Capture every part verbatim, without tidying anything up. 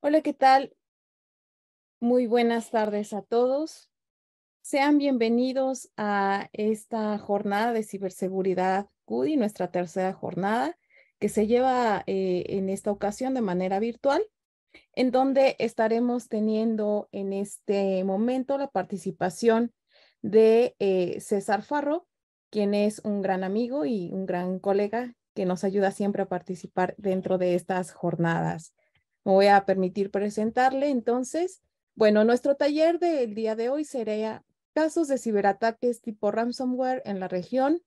Hola, ¿qué tal? Muy buenas tardes a todos. Sean bienvenidos a esta jornada de ciberseguridad C U D I, nuestra tercera jornada, que se lleva eh, en esta ocasión de manera virtual, en donde estaremos teniendo en este momento la participación de eh, César Farro, quien es un gran amigo y un gran colega que nos ayuda siempre a participar dentro de estas jornadas. Me voy a permitir presentarle entonces. Bueno, nuestro taller del día de hoy será casos de ciberataques tipo ransomware en la región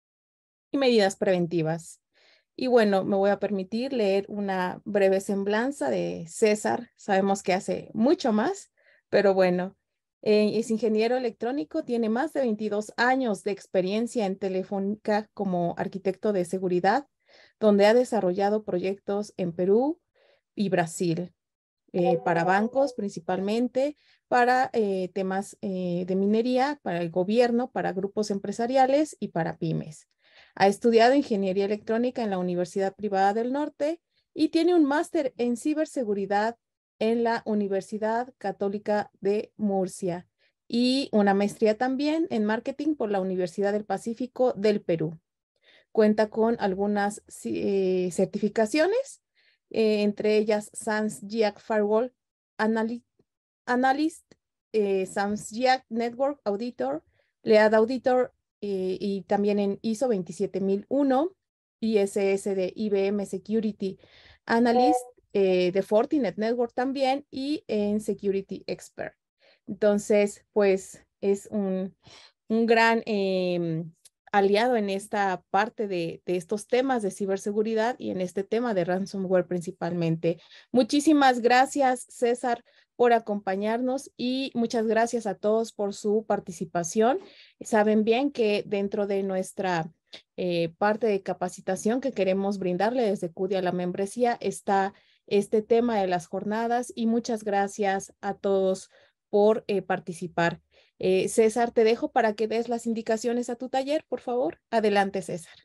y medidas preventivas. Y bueno, me voy a permitir leer una breve semblanza de César. Sabemos que hace mucho más, pero bueno, eh, es ingeniero electrónico, tiene más de veintidós años de experiencia en Telefónica como arquitecto de seguridad, donde ha desarrollado proyectos en Perú y Brasil, eh, para bancos principalmente, para eh, temas eh, de minería, para el gobierno, para grupos empresariales y para pymes. Ha estudiado ingeniería electrónica en la Universidad Privada del Norte y tiene un máster en ciberseguridad en la Universidad Católica de Murcia y una maestría también en marketing por la Universidad del Pacífico del Perú. Cuenta con algunas eh, certificaciones, eh, entre ellas SANS G I A C Firewall Analy Analyst, eh, SANS G I A C Network Auditor, Lead Auditor, eh, y también en ISO veintisiete mil uno, I S S de I B M Security Analyst, eh, de Fortinet Network también, y en Security Expert. Entonces, pues es un, un gran eh, aliado en esta parte de, de estos temas de ciberseguridad y en este tema de ransomware principalmente. Muchísimas gracias, César, por acompañarnos y muchas gracias a todos por su participación. Saben bien que dentro de nuestra eh, parte de capacitación que queremos brindarle desde C U D I a la membresía está este tema de las jornadas y muchas gracias a todos por eh, participar. Eh, César, te dejo para que des las indicaciones a tu taller, por favor. Adelante, César.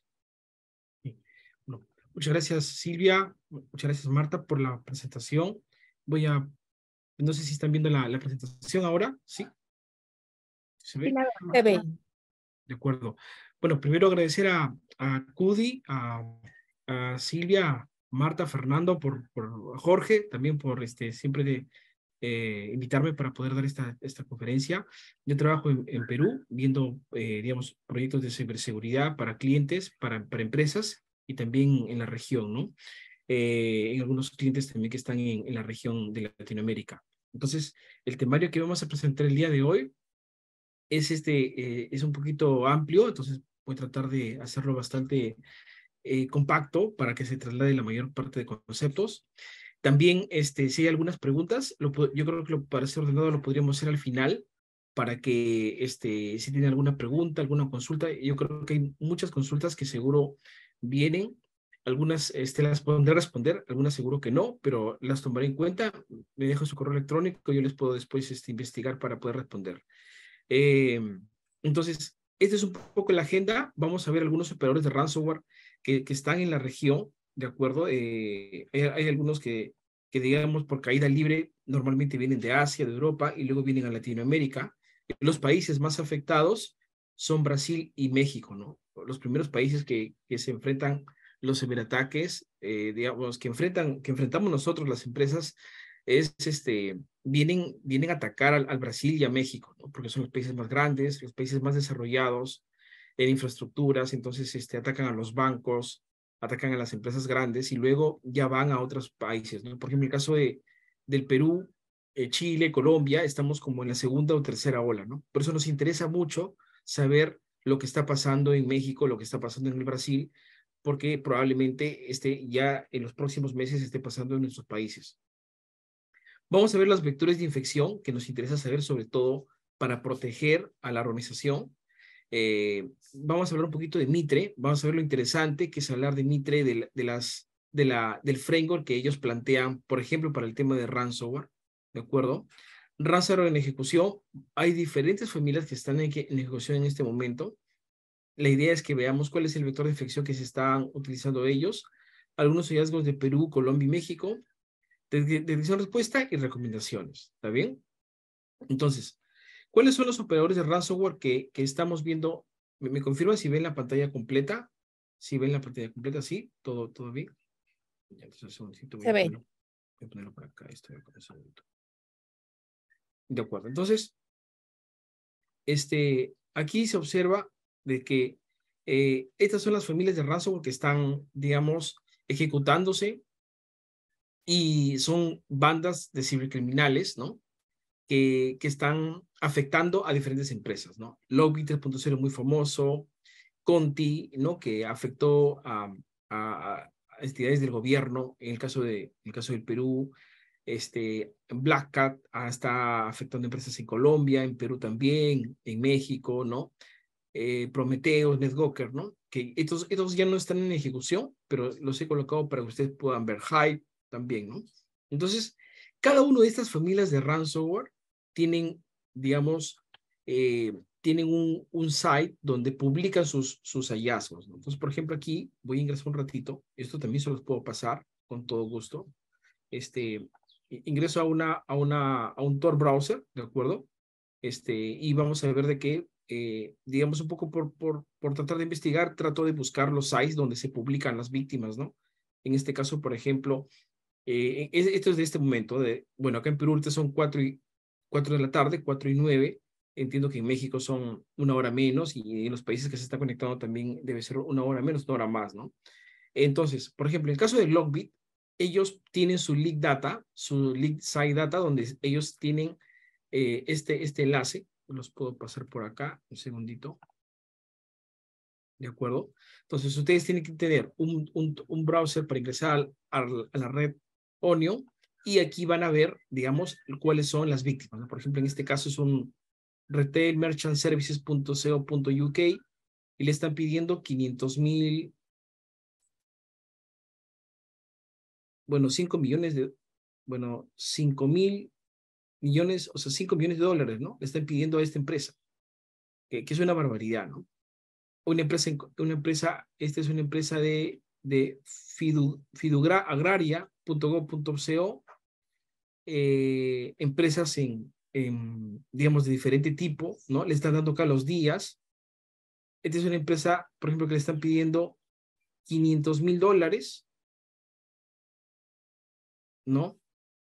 Sí. Bueno, muchas gracias, Silvia. Muchas gracias, Marta, por la presentación. Voy a, no sé si están viendo la, la presentación ahora. ¿Sí? ¿Se Sí, ve? nada más. Se ve. De acuerdo. Bueno, primero agradecer a, a C U D I, a, a Silvia, Marta, Fernando, por, por Jorge, también por este, siempre de, eh, invitarme para poder dar esta, esta conferencia. Yo trabajo en, en Perú viendo, eh, digamos, proyectos de ciberseguridad para clientes, para, para empresas y también en la región, ¿no? Eh, en algunos clientes también que están en, en la región de Latinoamérica. Entonces, el temario que vamos a presentar el día de hoy es, este, eh, es un poquito amplio, entonces voy a tratar de hacerlo bastante eh, compacto para que se traslade la mayor parte de conceptos. También, este, si hay algunas preguntas, lo, yo creo que lo, para ser ordenado lo podríamos hacer al final, para que este, si tienen alguna pregunta, alguna consulta, yo creo que hay muchas consultas que seguro vienen. Algunas este, las podré responder, algunas seguro que no, pero las tomaré en cuenta. Me dejo su correo electrónico, yo les puedo después este, investigar para poder responder. Eh, entonces, esta es un poco la agenda. Vamos a ver algunos operadores de ransomware que, que están en la región, ¿de acuerdo? Eh, hay, hay algunos que, que, digamos, por caída libre, normalmente vienen de Asia, de Europa, y luego vienen a Latinoamérica. Los países más afectados son Brasil y México, ¿no? Los primeros países que, que se enfrentan los ciberataques, eh, digamos, que, enfrentan, que enfrentamos nosotros, las empresas, es este, vienen, vienen a atacar al, al Brasil y a México, ¿no? Porque son los países más grandes, los países más desarrollados en infraestructuras, entonces este, atacan a los bancos, atacan a las empresas grandes y luego ya van a otros países, ¿no? Por ejemplo, en el caso de, del Perú, eh, Chile, Colombia, estamos como en la segunda o tercera ola, ¿no? Por eso nos interesa mucho saber lo que está pasando en México, lo que está pasando en el Brasil, porque probablemente este, ya en los próximos meses esté pasando en nuestros países. Vamos a ver los vectores de infección que nos interesa saber, sobre todo para proteger a la organización. Eh, vamos a hablar un poquito de Mitre, vamos a ver lo interesante que es hablar de Mitre, de, de las, de la, del framework que ellos plantean, por ejemplo, para el tema de ransomware, ¿de acuerdo? Ransomware en ejecución, hay diferentes familias que están en, en ejecución en este momento. La idea es que veamos cuál es el vector de infección que se están utilizando ellos, algunos hallazgos de Perú, Colombia y México, de, de detección, respuesta y recomendaciones. ¿Está bien? Entonces, ¿cuáles son los operadores de ransomware que, que estamos viendo? ¿Me, me confirma si ven la pantalla completa? Si ven la pantalla completa, sí, todo, todo bien. Ya, entonces, un segundito, voy Se a ve. ponerlo, voy a ponerlo por acá. Esto, un segundito. De acuerdo. Entonces, este, aquí se observa de que eh, estas son las familias de ransomware que están, digamos, ejecutándose y son bandas de cibercriminales, ¿no? Que, que están afectando a diferentes empresas, ¿no? Logit tres punto cero muy famoso, Conti, ¿no? Que afectó a, a, a entidades del gobierno, en el caso, de, en el caso del Perú, este, Black Cat ah, está afectando empresas en Colombia, en Perú también, en México, ¿no? Eh, Prometheus, NetGoker, ¿no? Que estos, estos ya no están en ejecución, pero los he colocado para que ustedes puedan ver. Hive también, ¿no? Entonces, cada una de estas familias de ransomware tienen, digamos, eh, tienen un, un site donde publican sus, sus hallazgos, ¿no? Entonces, por ejemplo, aquí voy a ingresar un ratito, esto también se los puedo pasar con todo gusto. Este, ingreso a, una, a, una, a un Tor browser, ¿de acuerdo? Este, y vamos a ver de qué, eh, digamos, un poco por, por, por tratar de investigar, trato de buscar los sites donde se publican las víctimas, ¿no? En este caso, por ejemplo, eh, esto es de este momento, de, bueno, acá en Perú ahorita son cuatro y, cuatro de la tarde, cuatro y nueve, entiendo que en México son una hora menos y en los países que se están conectando también debe ser una hora menos, una hora más, ¿no? Entonces, por ejemplo, en el caso de Logbit, ellos tienen su leak data, su leak site data, donde ellos tienen eh, este, este enlace, los puedo pasar por acá, un segundito, ¿de acuerdo? Entonces, ustedes tienen que tener un, un, un browser para ingresar al, al, a la red Onion, y aquí van a ver, digamos, cuáles son las víctimas, ¿no? Por ejemplo, en este caso es un retail merchant services punto co punto u k y le están pidiendo quinientos mil, bueno, cinco millones de, bueno, cinco mil millones, o sea, cinco millones de dólares, ¿no? Le están pidiendo a esta empresa, que, que es una barbaridad, ¿no? Una empresa, una empresa, esta es una empresa de, de fidu, fiduagraria punto gob punto co, eh, empresas en, en, digamos, de diferente tipo, ¿no? Le están dando acá los días. Esta es una empresa, por ejemplo, que le están pidiendo quinientos mil dólares, ¿no?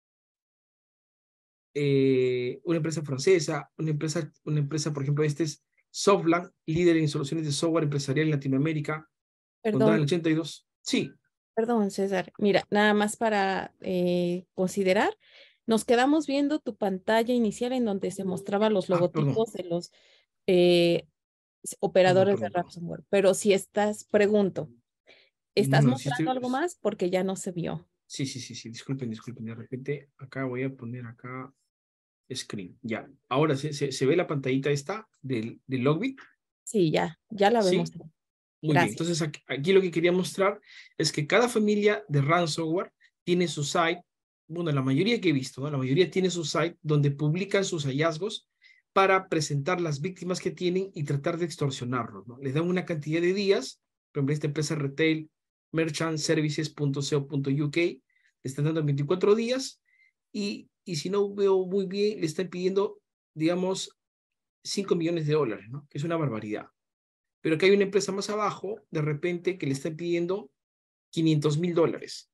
Eh, una empresa francesa, una empresa, una empresa, por ejemplo, este es Softland, líder en soluciones de software empresarial en Latinoamérica, fundada en Perdón, el ochenta y dos. Sí. perdón, César. Mira, nada más para eh, considerar, nos quedamos viendo tu pantalla inicial en donde se mostraban los Ah, perdón, logotipos de los eh, perdón, operadores de perdón, perdón. ransomware. Pero si estás, pregunto, No, ¿estás no, sí mostrando estoy, algo más? Porque ya no se vio. sí, sí, sí, sí, disculpen, disculpen, de repente acá voy a poner acá screen, ya. Ahora, ¿se, se, se ve la pantallita esta del, del Logbit? Sí, ya, ya la vemos. Sí, muy bien. Gracias. Entonces aquí, aquí lo que quería mostrar es que cada familia de ransomware tiene su site, bueno, la mayoría que he visto, ¿no? La mayoría tiene su site donde publican sus hallazgos para presentar las víctimas que tienen y tratar de extorsionarlos, ¿no? Les dan una cantidad de días, por ejemplo, esta empresa retail merchant services punto co punto u k le están dando veinticuatro días y, y si no veo muy bien, le están pidiendo, digamos, cinco millones de dólares, ¿no? Que es una barbaridad. Pero que hay una empresa más abajo, de repente, que le está pidiendo quinientos mil dólares.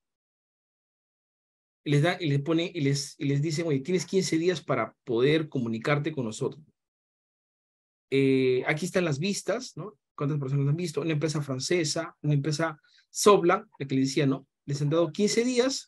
Y les da, y les pone, y les, y les dicen, oye, tienes quince días para poder comunicarte con nosotros. Eh, aquí están las vistas, ¿no? ¿Cuántas personas han visto? Una empresa francesa, una empresa Sobla, la que les decía, ¿no? Les han dado quince días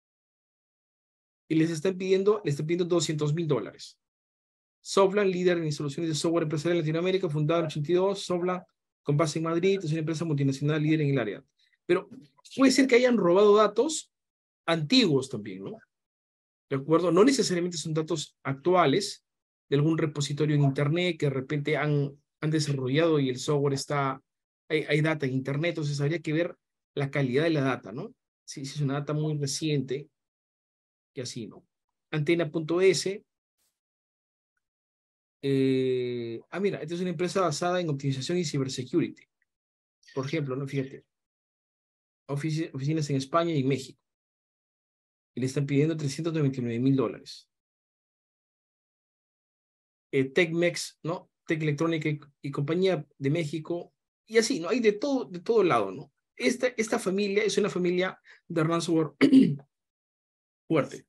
y les están pidiendo, les están pidiendo doscientos mil dólares. Soblan, líder en soluciones de software empresarial en Latinoamérica, fundada en el ochenta y dos, Soblan, con base en Madrid, es una empresa multinacional líder en el área. Pero puede ser que hayan robado datos antiguos también, ¿no? ¿De acuerdo? No necesariamente son datos actuales de algún repositorio en Internet que de repente han, han desarrollado y el software está, hay, hay data en Internet, entonces habría que ver la calidad de la data, ¿no? Si, si es una data muy reciente, y así, ¿no? Antena.es. Eh, ah, mira, esta es una empresa basada en optimización y cybersecurity. Por ejemplo, ¿no? Fíjate, ofici oficinas en España y México. y le están pidiendo trescientos noventa y nueve mil dólares. Eh, Tecmex, ¿no? Tec Electrónica y, y Compañía de México, y así, ¿no? Hay de todo, de todo lado, ¿no? Esta, esta familia es una familia de ransomware fuerte,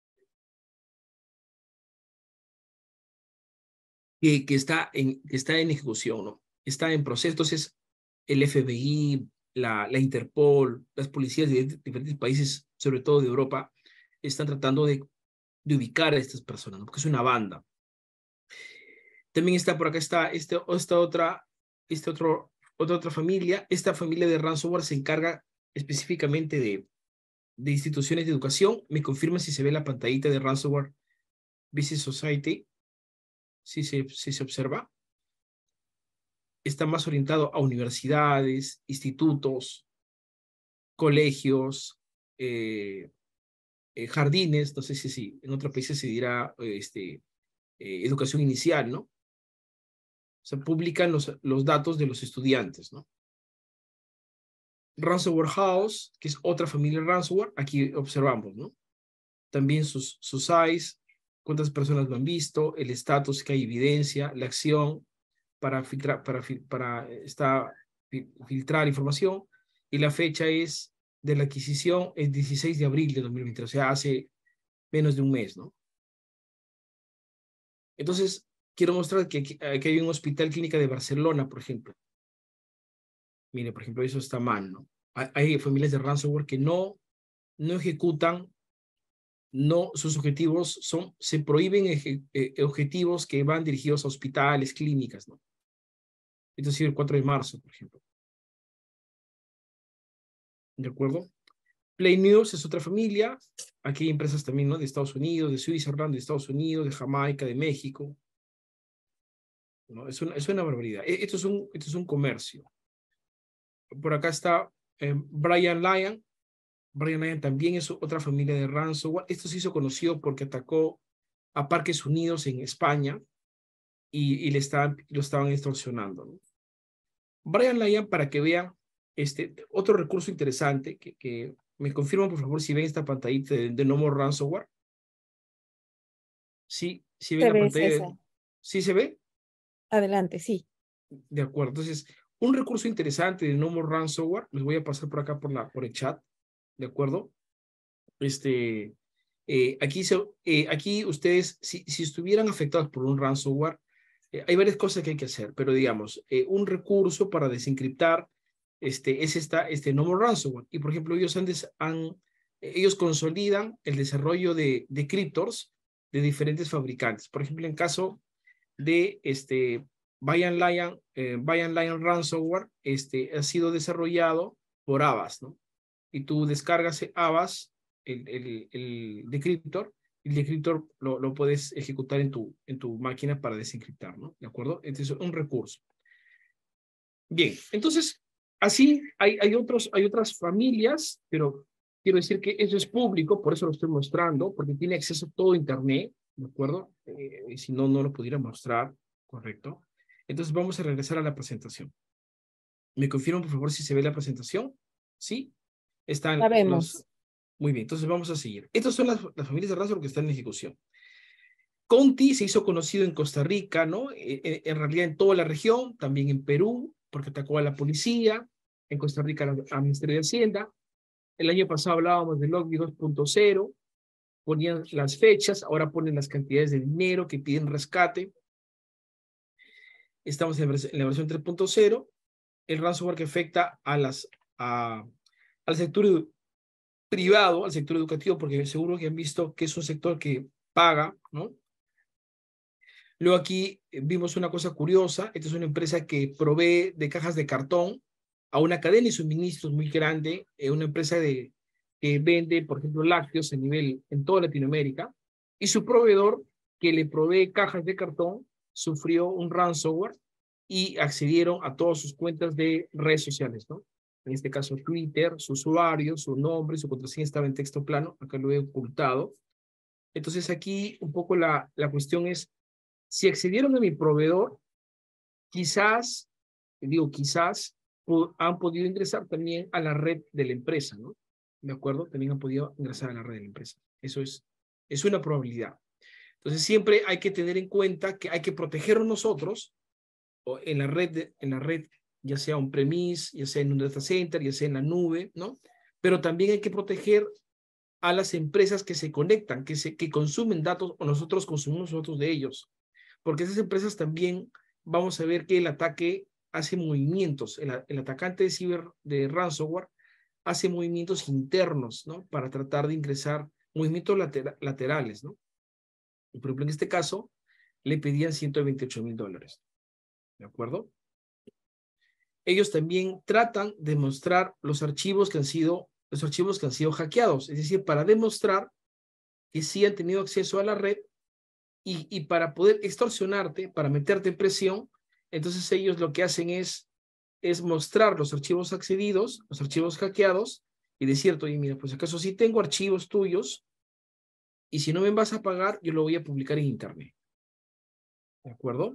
que, que, está en, que está en ejecución, ¿no? Está en proceso. Entonces, el F B I, la, la Interpol, las policías de diferentes países, sobre todo de Europa, están tratando de, de ubicar a estas personas, ¿no? Porque es una banda. También está por acá, está este, esta otra, este otro, otra, otra familia. Esta familia de ransomware se encarga específicamente de, de instituciones de educación. Me confirma si se ve la pantallita de Ransomware Business Society. Si se, si se observa. Está más orientado a universidades, institutos, colegios, eh, eh, jardines. No sé si, si en otros países se dirá este, eh, educación inicial, ¿no? O sea, publican los, los datos de los estudiantes, ¿no? Ransomware House, que es otra familia de ransomware, aquí observamos, ¿no? También sus, sus size, cuántas personas lo han visto, el estatus, que hay evidencia, la acción para filtrar, para, para esta, filtrar información, y la fecha es de la adquisición es dieciséis de abril de dos mil veinte, o sea, hace menos de un mes, ¿no? Entonces, quiero mostrar que aquí, aquí hay un hospital clínica de Barcelona, por ejemplo. Mire, por ejemplo, eso está mal, ¿no? Hay, hay familias de ransomware que no, no ejecutan, no, sus objetivos son, se prohíben eje, eh, objetivos que van dirigidos a hospitales, clínicas, ¿no? Esto ha sido el cuatro de marzo, por ejemplo. ¿De acuerdo? Play News es otra familia. Aquí hay empresas también, ¿no? De Estados Unidos, de Suiza, de Estados Unidos, de Jamaica, de México. ¿No? Es, una, es una barbaridad. Esto es un, esto es un comercio. Por acá está eh, Brian Lyon. Brian Lyon también es otra familia de ransomware. Esto se hizo conocido porque atacó a Parques Unidos en España y, y le estaban, lo estaban extorsionando, ¿no? Brian Lyon, para que vean este, otro recurso interesante, que, que me confirman, por favor, si ven esta pantallita de, de No More Ransomware. Sí, sí ven Se la ve, pantalla. César. De, ¿sí se ve? Adelante, sí. De acuerdo. Entonces, un recurso interesante de No More Ransomware, les voy a pasar por acá por, la, por el chat. ¿De acuerdo? Este, eh, aquí, se, eh, aquí ustedes, si, si estuvieran afectados por un ransomware, eh, hay varias cosas que hay que hacer, pero digamos, eh, un recurso para desencriptar este, es esta, este No More Ransomware. Y por ejemplo, ellos, han, des, han ellos consolidan el desarrollo de, de criptors de diferentes fabricantes. Por ejemplo, en caso de este Brian Lyon, eh, Brian Lyon Ransomware, este, ha sido desarrollado por Avast, ¿no? Y tú descargas Avast, el, el, el decryptor, y el decryptor lo, lo puedes ejecutar en tu, en tu máquina para desencriptar, ¿no? ¿De acuerdo? Este es un recurso. Bien, entonces, así hay, hay, otros, hay otras familias, pero quiero decir que eso es público, por eso lo estoy mostrando, porque tiene acceso a todo Internet, ¿de acuerdo? Eh, si no, no lo pudiera mostrar, ¿correcto? Entonces vamos a regresar a la presentación. ¿Me confirman, por favor, si se ve la presentación? ¿Sí? Están Sabemos. los... Muy bien, entonces vamos a seguir. Estas son las, las familias de ransomware que están en ejecución. Conti se hizo conocido en Costa Rica, ¿no? En, en realidad en toda la región, también en Perú, porque atacó a la policía, en Costa Rica al Ministerio de Hacienda. El año pasado hablábamos del Logby dos punto cero, ponían las fechas, ahora ponen las cantidades de dinero que piden rescate. Estamos en, en la versión tres punto cero, el ransomware que afecta a las, a, al sector privado, al sector educativo, porque seguro que han visto que es un sector que paga, ¿no? Luego aquí vimos una cosa curiosa. Esta es una empresa que provee de cajas de cartón a una cadena de suministros muy grande, eh, una empresa de, que vende, por ejemplo, lácteos a nivel en toda Latinoamérica, y su proveedor que le provee cajas de cartón sufrió un ransomware y accedieron a todas sus cuentas de redes sociales, ¿no? En este caso Twitter, su usuario, su nombre, su contraseña estaba en texto plano, acá lo he ocultado. Entonces aquí un poco la, la cuestión es, si accedieron a mi proveedor, quizás, digo quizás, han podido ingresar también a la red de la empresa, ¿no? ¿de acuerdo? También han podido ingresar a la red de la empresa. Eso es, es una probabilidad. Entonces, siempre hay que tener en cuenta que hay que protegernos nosotros o en la red, de, en la red, ya sea on-premise, ya sea en un data center, ya sea en la nube, ¿no? Pero también hay que proteger a las empresas que se conectan, que, se, que consumen datos o nosotros consumimos datos de ellos. Porque esas empresas también vamos a ver que el ataque hace movimientos. El, el atacante de ciber de ransomware hace movimientos internos, ¿no? Para tratar de ingresar movimientos later, laterales, ¿no? Y por ejemplo, en este caso, le pedían ciento veintiocho mil dólares. ¿De acuerdo? Ellos también tratan de mostrar los archivos que han sido, los archivos que han sido hackeados. Es decir, para demostrar que sí han tenido acceso a la red y, y para poder extorsionarte, para meterte en presión, entonces ellos lo que hacen es, es mostrar los archivos accedidos, los archivos hackeados, y decirte, oye, mira, pues acaso sí tengo archivos tuyos, y si no me vas a pagar, yo lo voy a publicar en internet. ¿De acuerdo?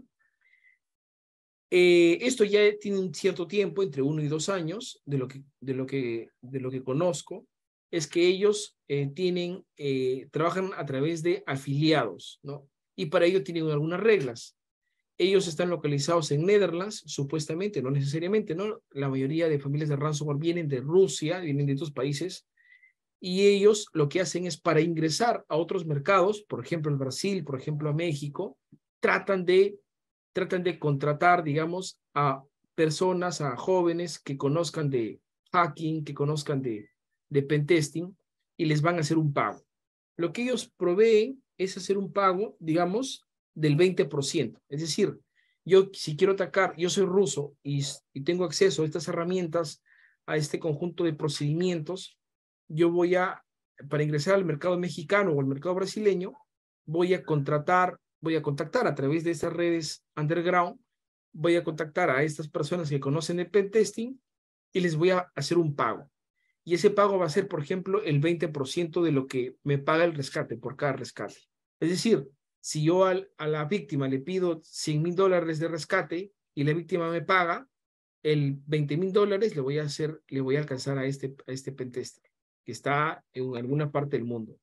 Eh, esto ya tiene un cierto tiempo, entre uno y dos años, de lo que, de lo que, de lo que conozco, es que ellos eh, tienen, eh, trabajan a través de afiliados, ¿no? Y para ello tienen algunas reglas. Ellos están localizados en Netherlands, supuestamente, no necesariamente, ¿no? La mayoría de familias de ransomware vienen de Rusia, vienen de otros países, y ellos lo que hacen es para ingresar a otros mercados, por ejemplo, en Brasil, por ejemplo, a México, tratan de tratan de contratar, digamos, a personas, a jóvenes que conozcan de hacking, que conozcan de, de pentesting, y les van a hacer un pago. Lo que ellos proveen es hacer un pago, digamos, del veinte por ciento. Es decir, yo si quiero atacar, yo soy ruso y, y tengo acceso a estas herramientas, a este conjunto de procedimientos, yo voy a, para ingresar al mercado mexicano o al mercado brasileño, voy a contratar voy a contactar a través de estas redes underground, voy a contactar a estas personas que conocen el pentesting y les voy a hacer un pago. Y ese pago va a ser, por ejemplo, el veinte por ciento de lo que me paga el rescate por cada rescate. Es decir, si yo al, a la víctima le pido cien mil dólares de rescate y la víctima me paga, el veinte mil dólares le voy a hacer, le voy a alcanzar a este, a este pentester que está en alguna parte del mundo.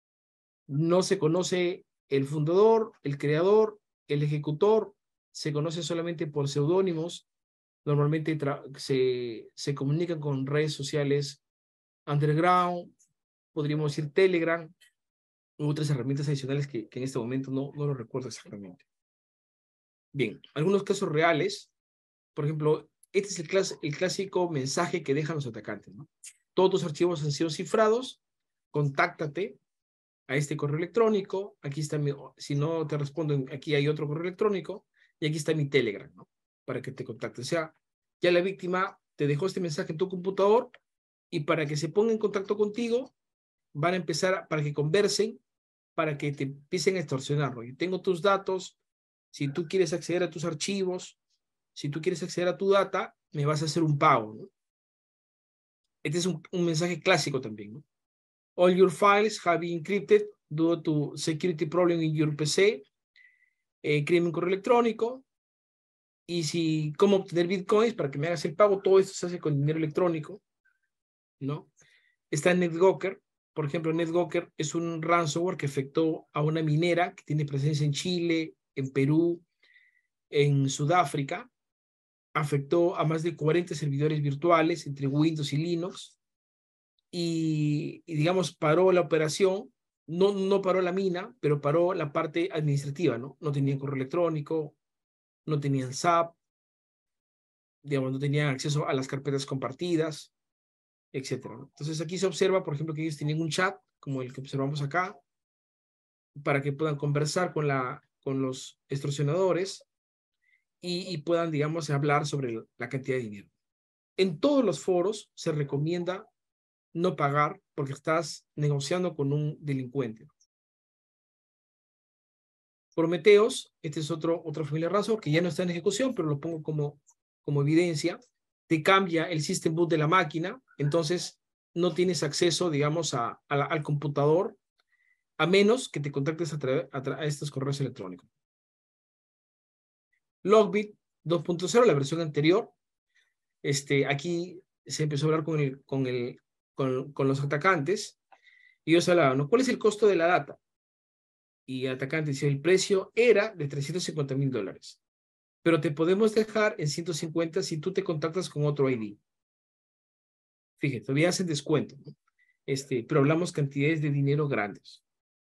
No se conoce el fundador, el creador, el ejecutor, se conoce solamente por seudónimos. Normalmente se, se comunican con redes sociales underground, podríamos decir Telegram, u otras herramientas adicionales que, que en este momento no, no lo recuerdo exactamente. Bien, algunos casos reales, por ejemplo, este es el, clas el clásico mensaje que dejan los atacantes, ¿no? Todos tus archivos han sido cifrados, contáctate a este correo electrónico, aquí está mi, si no te respondo, aquí hay otro correo electrónico, y aquí está mi Telegram, ¿no? Para que te contacte. O sea, ya la víctima te dejó este mensaje en tu computador, y para que se ponga en contacto contigo, van a empezar, para que conversen, para que te empiecen a extorsionar, ¿no? Yo tengo tus datos, si tú quieres acceder a tus archivos, si tú quieres acceder a tu data, me vas a hacer un pago, ¿no? Este es un, un mensaje clásico también, ¿no? All your files have been encrypted due to security problem in your P C. Eh, créeme un correo electrónico. Y si, cómo obtener bitcoins para que me hagas el pago, todo esto se hace con dinero electrónico, ¿no? Está NetGawker. Por ejemplo, NetGawker es un ransomware que afectó a una minera que tiene presencia en Chile, en Perú, en Sudáfrica. Afectó a más de cuarenta servidores virtuales entre Windows y Linux. Y, y digamos, paró la operación, no, no paró la mina, pero paró la parte administrativa, ¿no? No tenían correo electrónico, no tenían S A P, digamos, no tenían acceso a las carpetas compartidas, etcétera, ¿no? Entonces aquí se observa, por ejemplo, que ellos tenían un chat, como el que observamos acá, para que puedan conversar con, la, con los extorsionadores y, y puedan, digamos, hablar sobre la cantidad de dinero. En todos los foros se recomienda no pagar porque estás negociando con un delincuente. Prometheus, este es otro, otra familia ransomware que ya no está en ejecución, pero lo pongo como, como evidencia. Te cambia el system boot de la máquina, entonces no tienes acceso, digamos, a, a la, al computador, a menos que te contactes a, a, a estos correos electrónicos. Logbit dos punto cero, la versión anterior. Este, aquí se empezó a hablar con el, con el con, con los atacantes. Y ellos hablaban, ¿no? ¿Cuál es el costo de la data? Y el atacante decía, el precio era de trescientos cincuenta mil dólares. Pero te podemos dejar en ciento cincuenta si tú te contactas con otro I D. Fíjate, todavía hacen descuento, ¿no? Este, pero hablamos cantidades de dinero grandes.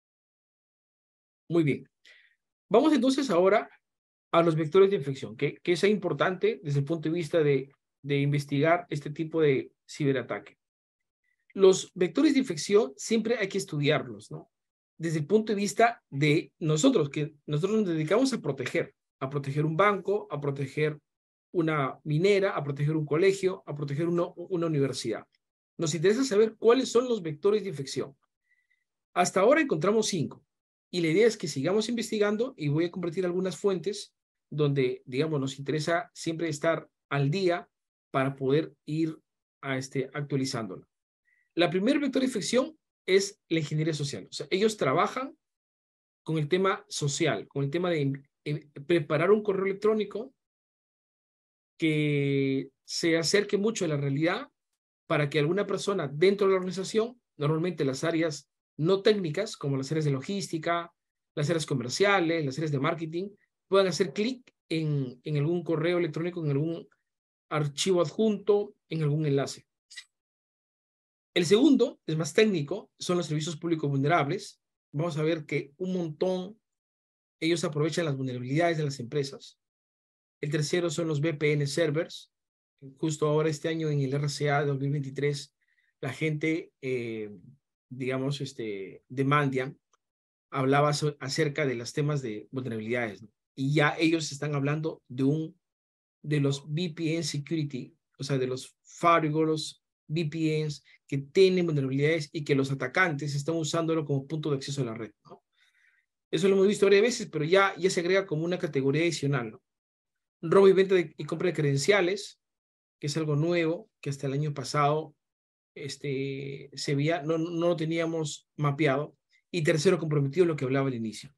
Muy bien. Vamos entonces ahora a los vectores de infección, que, que es importante desde el punto de vista de, de investigar este tipo de ciberataque. Los vectores de infección siempre hay que estudiarlos, ¿no? Desde el punto de vista de nosotros, que nosotros nos dedicamos a proteger, a proteger un banco, a proteger una minera, a proteger un colegio, a proteger una, una universidad. Nos interesa saber cuáles son los vectores de infección. Hasta ahora encontramos cinco. Y la idea es que sigamos investigando y voy a compartir algunas fuentes donde, digamos, nos interesa siempre estar al día para poder ir a este, actualizándolo. La primera vector de infección es la ingeniería social. O sea, ellos trabajan con el tema social, con el tema de eh, preparar un correo electrónico que se acerque mucho a la realidad para que alguna persona dentro de la organización, normalmente las áreas no técnicas, como las áreas de logística, las áreas comerciales, las áreas de marketing, puedan hacer clic en, en algún correo electrónico, en algún archivo adjunto, en algún enlace. El segundo, es más técnico, son los servicios públicos vulnerables. Vamos a ver que un montón, ellos aprovechan las vulnerabilidades de las empresas. El tercero son los V P N servers. Justo ahora este año en el R C A de dos mil veintitrés, la gente, eh, digamos, este, de Mandiant, hablaba so acerca de los temas de vulnerabilidades, ¿no? Y ya ellos están hablando de un, de los V P N security, o sea, de los firewalls, V P Ns que tienen vulnerabilidades y que los atacantes están usándolo como punto de acceso a la red, ¿no? Eso lo hemos visto varias veces, pero ya, ya se agrega como una categoría adicional, ¿no? Robo y venta de, y compra de credenciales, que es algo nuevo, que hasta el año pasado este, se veía, no, no lo teníamos mapeado. Y tercero, comprometido, lo que hablaba al inicio.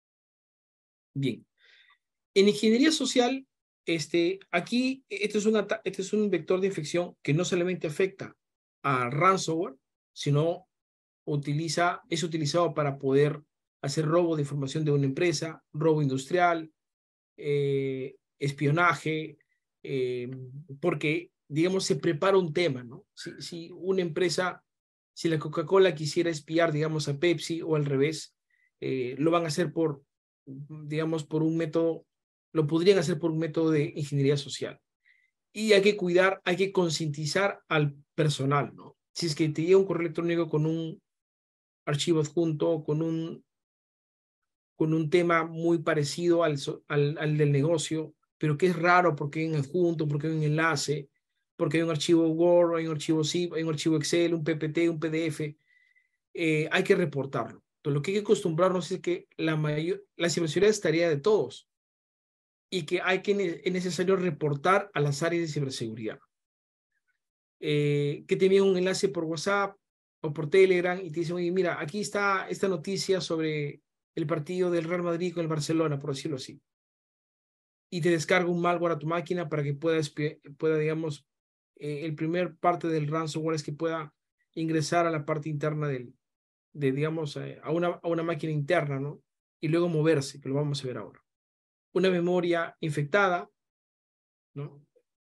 Bien. En ingeniería social, este, aquí, este es, una, este es un vector de infección que no solamente afecta a ransomware, sino utiliza, es utilizado para poder hacer robo de información de una empresa, robo industrial, eh, espionaje, eh, porque, digamos, se prepara un tema, ¿no? Si, si una empresa, si la Coca-Cola quisiera espiar, digamos, a Pepsi o al revés, eh, lo van a hacer por, digamos, por un método, lo podrían hacer por un método de ingeniería social. Y hay que cuidar, hay que concientizar al personal, ¿no? Si es que te llega un correo electrónico con un archivo adjunto, con un con un tema muy parecido al, al, al del negocio, pero que es raro porque hay un adjunto, porque hay un enlace, porque hay un archivo Word, hay un archivo zip, hay un archivo Excel, un P P T, un P D F, eh, hay que reportarlo. Entonces, lo que hay que acostumbrarnos es que la, mayor, la ciberseguridad es tarea de todos y que, hay que es necesario reportar a las áreas de ciberseguridad. Eh, que te envían un enlace por WhatsApp o por Telegram y te dicen, oye, mira, aquí está esta noticia sobre el partido del Real Madrid con el Barcelona, por decirlo así. Y te descarga un malware a tu máquina para que pueda, pueda digamos, eh, el primer parte del ransomware es que pueda ingresar a la parte interna del, de, digamos, eh, a, una, a una máquina interna, ¿no? Y luego moverse, que lo vamos a ver ahora. Una memoria infectada, ¿no?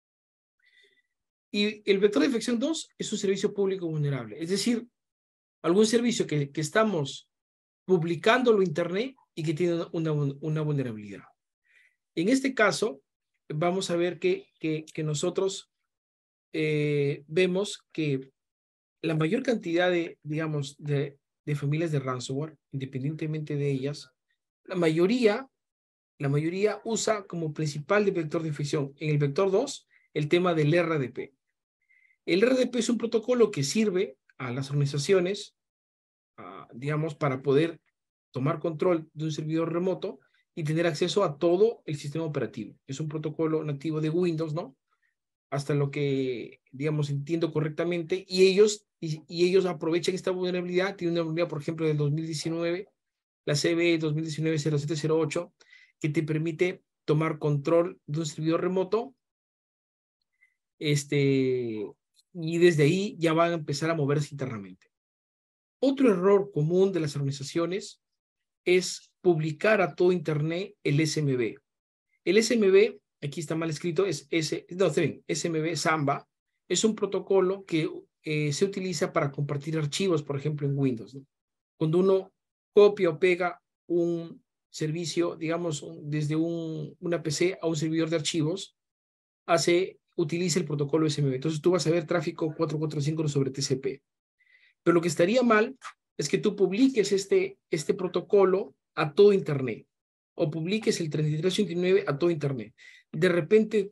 Y el vector de infección dos es un servicio público vulnerable, es decir, algún servicio que, que estamos publicándolo en Internet y que tiene una, una vulnerabilidad. En este caso, vamos a ver que, que, que nosotros eh, vemos que la mayor cantidad de, digamos, de, de familias de ransomware, independientemente de ellas, la mayoría, la mayoría usa como principal de vector de infección en el vector dos el tema del R D P. El R D P es un protocolo que sirve a las organizaciones, uh, digamos, para poder tomar control de un servidor remoto y tener acceso a todo el sistema operativo. Es un protocolo nativo de Windows, ¿no? Hasta lo que, digamos, entiendo correctamente, y ellos, y, y ellos aprovechan esta vulnerabilidad. Tiene una vulnerabilidad, por ejemplo, del dos mil diecinueve, la C V E dos mil diecinueve cero siete cero ocho, que te permite tomar control de un servidor remoto, este, y desde ahí ya van a empezar a moverse internamente. Otro error común de las organizaciones es publicar a todo Internet el S M B. El S M B, aquí está mal escrito, es S, no, está bien, S M B Samba, es un protocolo que eh, se utiliza para compartir archivos, por ejemplo, en Windows, ¿no? Cuando uno copia o pega un servicio, digamos, un, desde un, una P C a un servidor de archivos, hace, utiliza el protocolo S M B. Entonces tú vas a ver tráfico cuatrocientos cuarenta y cinco sobre T C P. Pero lo que estaría mal es que tú publiques este, este protocolo a todo Internet o publiques el treinta y tres ochenta y nueve a todo Internet. De repente,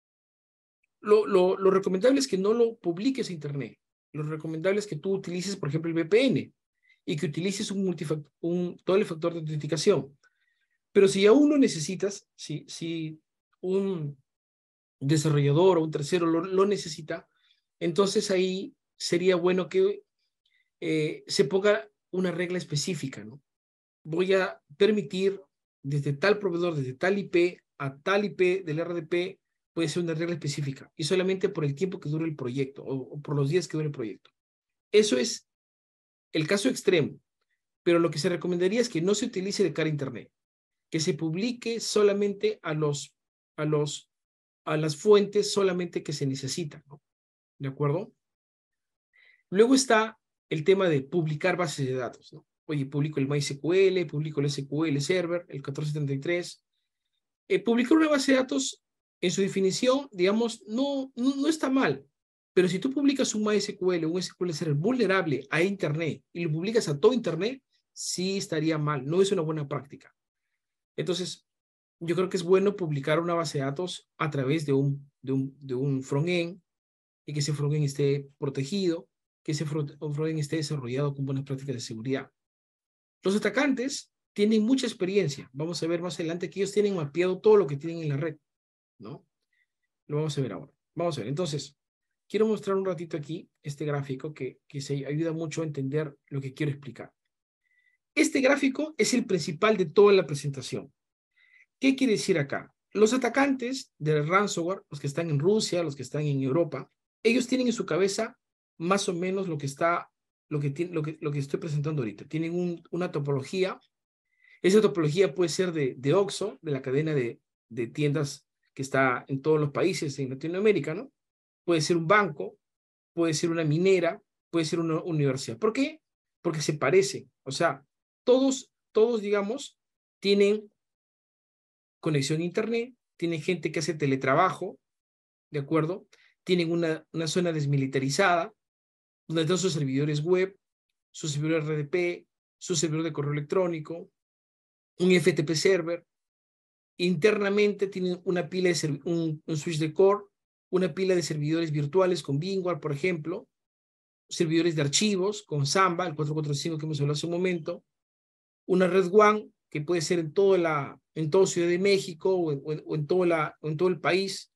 lo, lo, lo recomendable es que no lo publiques a Internet. Lo recomendable es que tú utilices, por ejemplo, el V P N y que utilices un, multifact un doble factor de autenticación. Pero si aún no necesitas, si, si un desarrollador o un tercero lo, lo necesita, entonces ahí sería bueno que eh, se ponga una regla específica, ¿no? Voy a permitir desde tal proveedor, desde tal I P a tal I P del R D P, puede ser una regla específica y solamente por el tiempo que dure el proyecto o, o por los días que dure el proyecto. Eso es el caso extremo, pero lo que se recomendaría es que no se utilice de cara a Internet, que se publique solamente a los, a los, a las fuentes solamente que se necesitan, ¿no? ¿De acuerdo? Luego está el tema de publicar bases de datos, ¿no? Oye, publico el MySQL, publico el S Q L Server, el catorce setenta y tres. Eh, publicar una base de datos, en su definición, digamos, no, no, no está mal. Pero si tú publicas un MySQL, un S Q L Server vulnerable a Internet y lo publicas a todo Internet, sí estaría mal. No es una buena práctica. Entonces, yo creo que es bueno publicar una base de datos a través de un, de un, de un front-end y que ese front-end esté protegido, que ese front-end esté desarrollado con buenas prácticas de seguridad. Los atacantes tienen mucha experiencia. Vamos a ver más adelante que ellos tienen mapeado todo lo que tienen en la red, ¿no? Lo vamos a ver ahora. Vamos a ver. Entonces, quiero mostrar un ratito aquí este gráfico que, que se ayuda mucho a entender lo que quiero explicar. Este gráfico es el principal de toda la presentación. ¿Qué quiere decir acá? Los atacantes del ransomware, los que están en Rusia, los que están en Europa, ellos tienen en su cabeza más o menos lo que está, lo que, tiene, lo que, lo que estoy presentando ahorita. Tienen un, una topología. Esa topología puede ser de, de Oxxo, de la cadena de, de tiendas que está en todos los países en Latinoamérica, ¿no? Puede ser un banco, puede ser una minera, puede ser una universidad. ¿Por qué? Porque se parecen. O sea, todos, todos, digamos, tienen conexión a Internet, tienen gente que hace teletrabajo, ¿de acuerdo? Tienen una, una zona desmilitarizada, donde están sus servidores web, su servidor R D P, su servidor de correo electrónico, un F T P server. Internamente tienen una pila de un, un switch de core, una pila de servidores virtuales con VMware, por ejemplo, servidores de archivos con Samba, el cuatrocientos cuarenta y cinco que hemos hablado hace un momento, una red WAN que puede ser en toda la en toda Ciudad de México o en, o en, toda la, o en todo el país,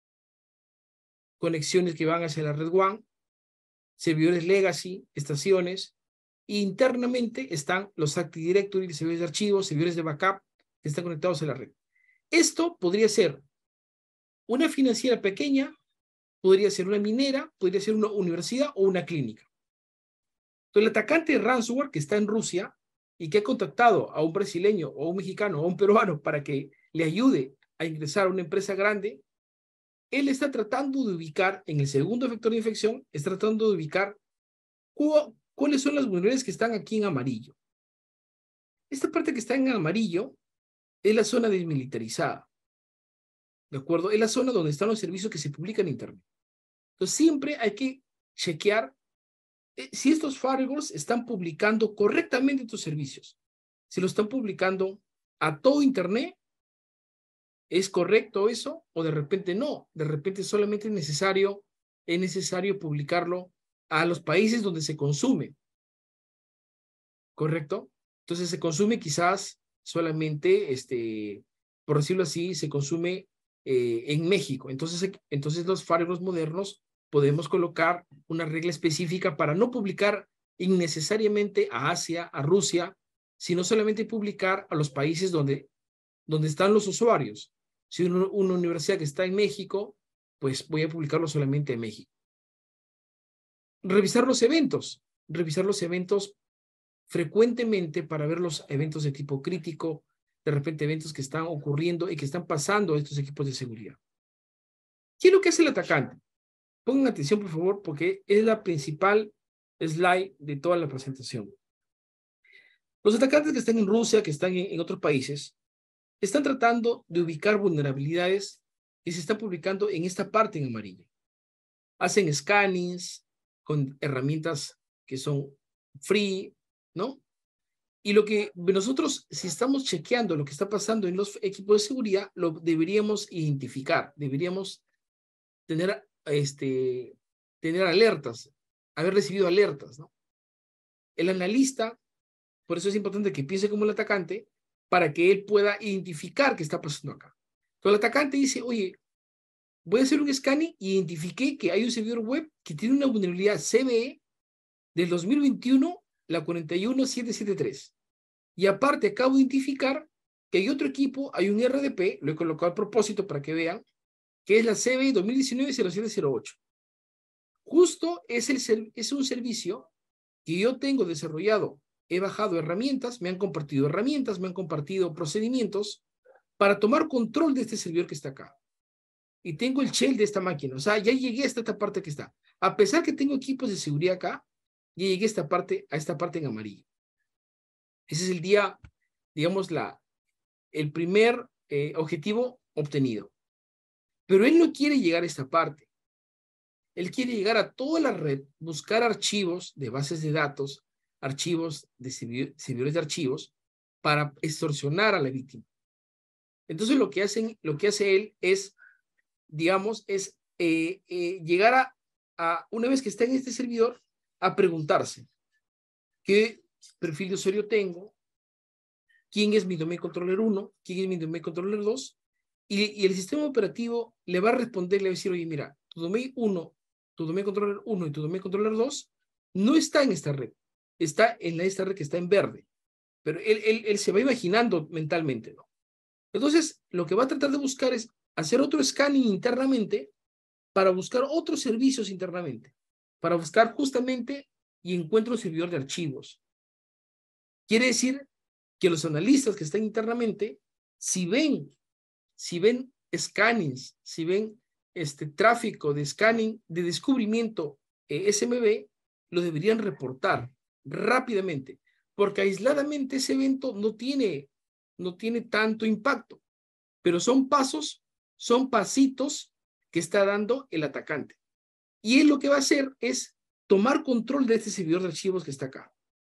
conexiones que van hacia la red WAN, servidores legacy, estaciones, e internamente están los Active Directory, servidores de archivos, servidores de backup que están conectados a la red. Esto podría ser una financiera pequeña, podría ser una minera, podría ser una universidad o una clínica. Entonces, el atacante de ransomware que está en Rusia y que ha contactado a un brasileño o a un mexicano o a un peruano para que le ayude a ingresar a una empresa grande, él está tratando de ubicar, en el segundo vector de infección, está tratando de ubicar cu cuáles son las vulnerabilidades que están aquí en amarillo. Esta parte que está en amarillo es la zona desmilitarizada, ¿de acuerdo? Es la zona donde están los servicios que se publican en Internet. Entonces, siempre hay que chequear eh, si estos firewalls están publicando correctamente tus servicios. Si lo están publicando a todo Internet, ¿es correcto eso? O de repente no. De repente solamente es necesario, es necesario publicarlo a los países donde se consume. ¿Correcto? Entonces se consume quizás solamente, este, por decirlo así, se consume eh, en México. Entonces, entonces los firewalls modernos podemos colocar una regla específica para no publicar innecesariamente a Asia, a Rusia, sino solamente publicar a los países donde, donde están los usuarios. Si una, una universidad que está en México, pues voy a publicarlo solamente en México. revisar los eventos, revisar los eventos frecuentemente para ver los eventos de tipo crítico, de repente eventos que están ocurriendo y que están pasando a estos equipos de seguridad. ¿Qué es lo que hace el atacante? Pongan atención, por favor, porque es la principal slide de toda la presentación. Los atacantes que están en Rusia, que están en, en otros países, están tratando de ubicar vulnerabilidades que se están publicando en esta parte en amarillo. Hacen scannings con herramientas que son free, ¿no? Y lo que nosotros, si estamos chequeando lo que está pasando en los equipos de seguridad, lo deberíamos identificar, deberíamos tener, este, tener alertas, haber recibido alertas, ¿no? El analista, por eso es importante que piense como el atacante, para que él pueda identificar qué está pasando acá. Entonces el atacante dice, oye, voy a hacer un scanning y identifiqué que hay un servidor web que tiene una vulnerabilidad C V E del dos mil veintiuno, la cuarenta y uno mil setecientos setenta y tres. Y aparte acabo de identificar que hay otro equipo, hay un R D P, lo he colocado a propósito para que vean, que es la C V E dos mil diecinueve cero siete cero ocho. Justo es, el, es un servicio que yo tengo desarrollado. He bajado herramientas, me han compartido herramientas, me han compartido procedimientos para tomar control de este servidor que está acá. Y tengo el shell de esta máquina. O sea, ya llegué hasta esta parte que está. A pesar que tengo equipos de seguridad acá, ya llegué a esta parte, a esta parte en amarillo. Ese es el día, digamos, la, el primer eh, objetivo obtenido. Pero él no quiere llegar a esta parte. Él quiere llegar a toda la red, buscar archivos de bases de datos, archivos de servidores de archivos, para extorsionar a la víctima. Entonces lo que, hacen, lo que hace él es, digamos, es eh, eh, llegar a, a, una vez que está en este servidor, a preguntarse, ¿qué perfil de usuario tengo? ¿Quién es mi domain controller uno? ¿Quién es mi domain controller dos? Y, y el sistema operativo le va a responder, le va a decir, oye, mira, tu domain uno, tu domain controller uno y tu domain controller dos no está en esta red, está en esta red que está en verde, pero él, él, él se va imaginando mentalmente, ¿no? Entonces, lo que va a tratar de buscar es hacer otro scanning internamente para buscar otros servicios internamente, para buscar justamente y encuentra un servidor de archivos. Quiere decir que los analistas que están internamente, si ven, si ven scannings, si ven este tráfico de scanning, de descubrimiento eh, S M B, lo deberían reportar rápidamente, porque aisladamente ese evento no tiene, no tiene tanto impacto, pero son pasos, son pasitos que está dando el atacante. Y él lo que va a hacer es tomar control de este servidor de archivos que está acá.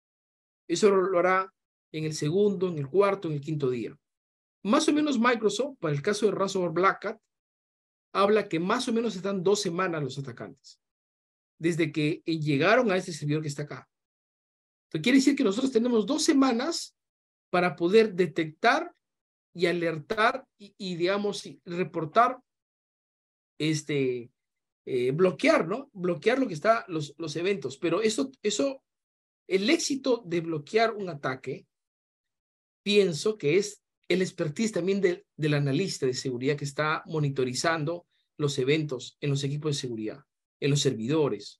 Eso lo hará en el segundo, en el cuarto, en el quinto día. Más o menos Microsoft, para el caso de ransomware Black Hat, habla que más o menos están dos semanas los atacantes, desde que llegaron a este servidor que está acá. Entonces quiere decir que nosotros tenemos dos semanas para poder detectar y alertar y, y digamos, y reportar, este, eh, bloquear, ¿no? Bloquear lo que está, los, los eventos. Pero eso, eso, el éxito de bloquear un ataque, pienso que es el expertise también de, del analista de seguridad que está monitorizando los eventos en los equipos de seguridad, en los servidores.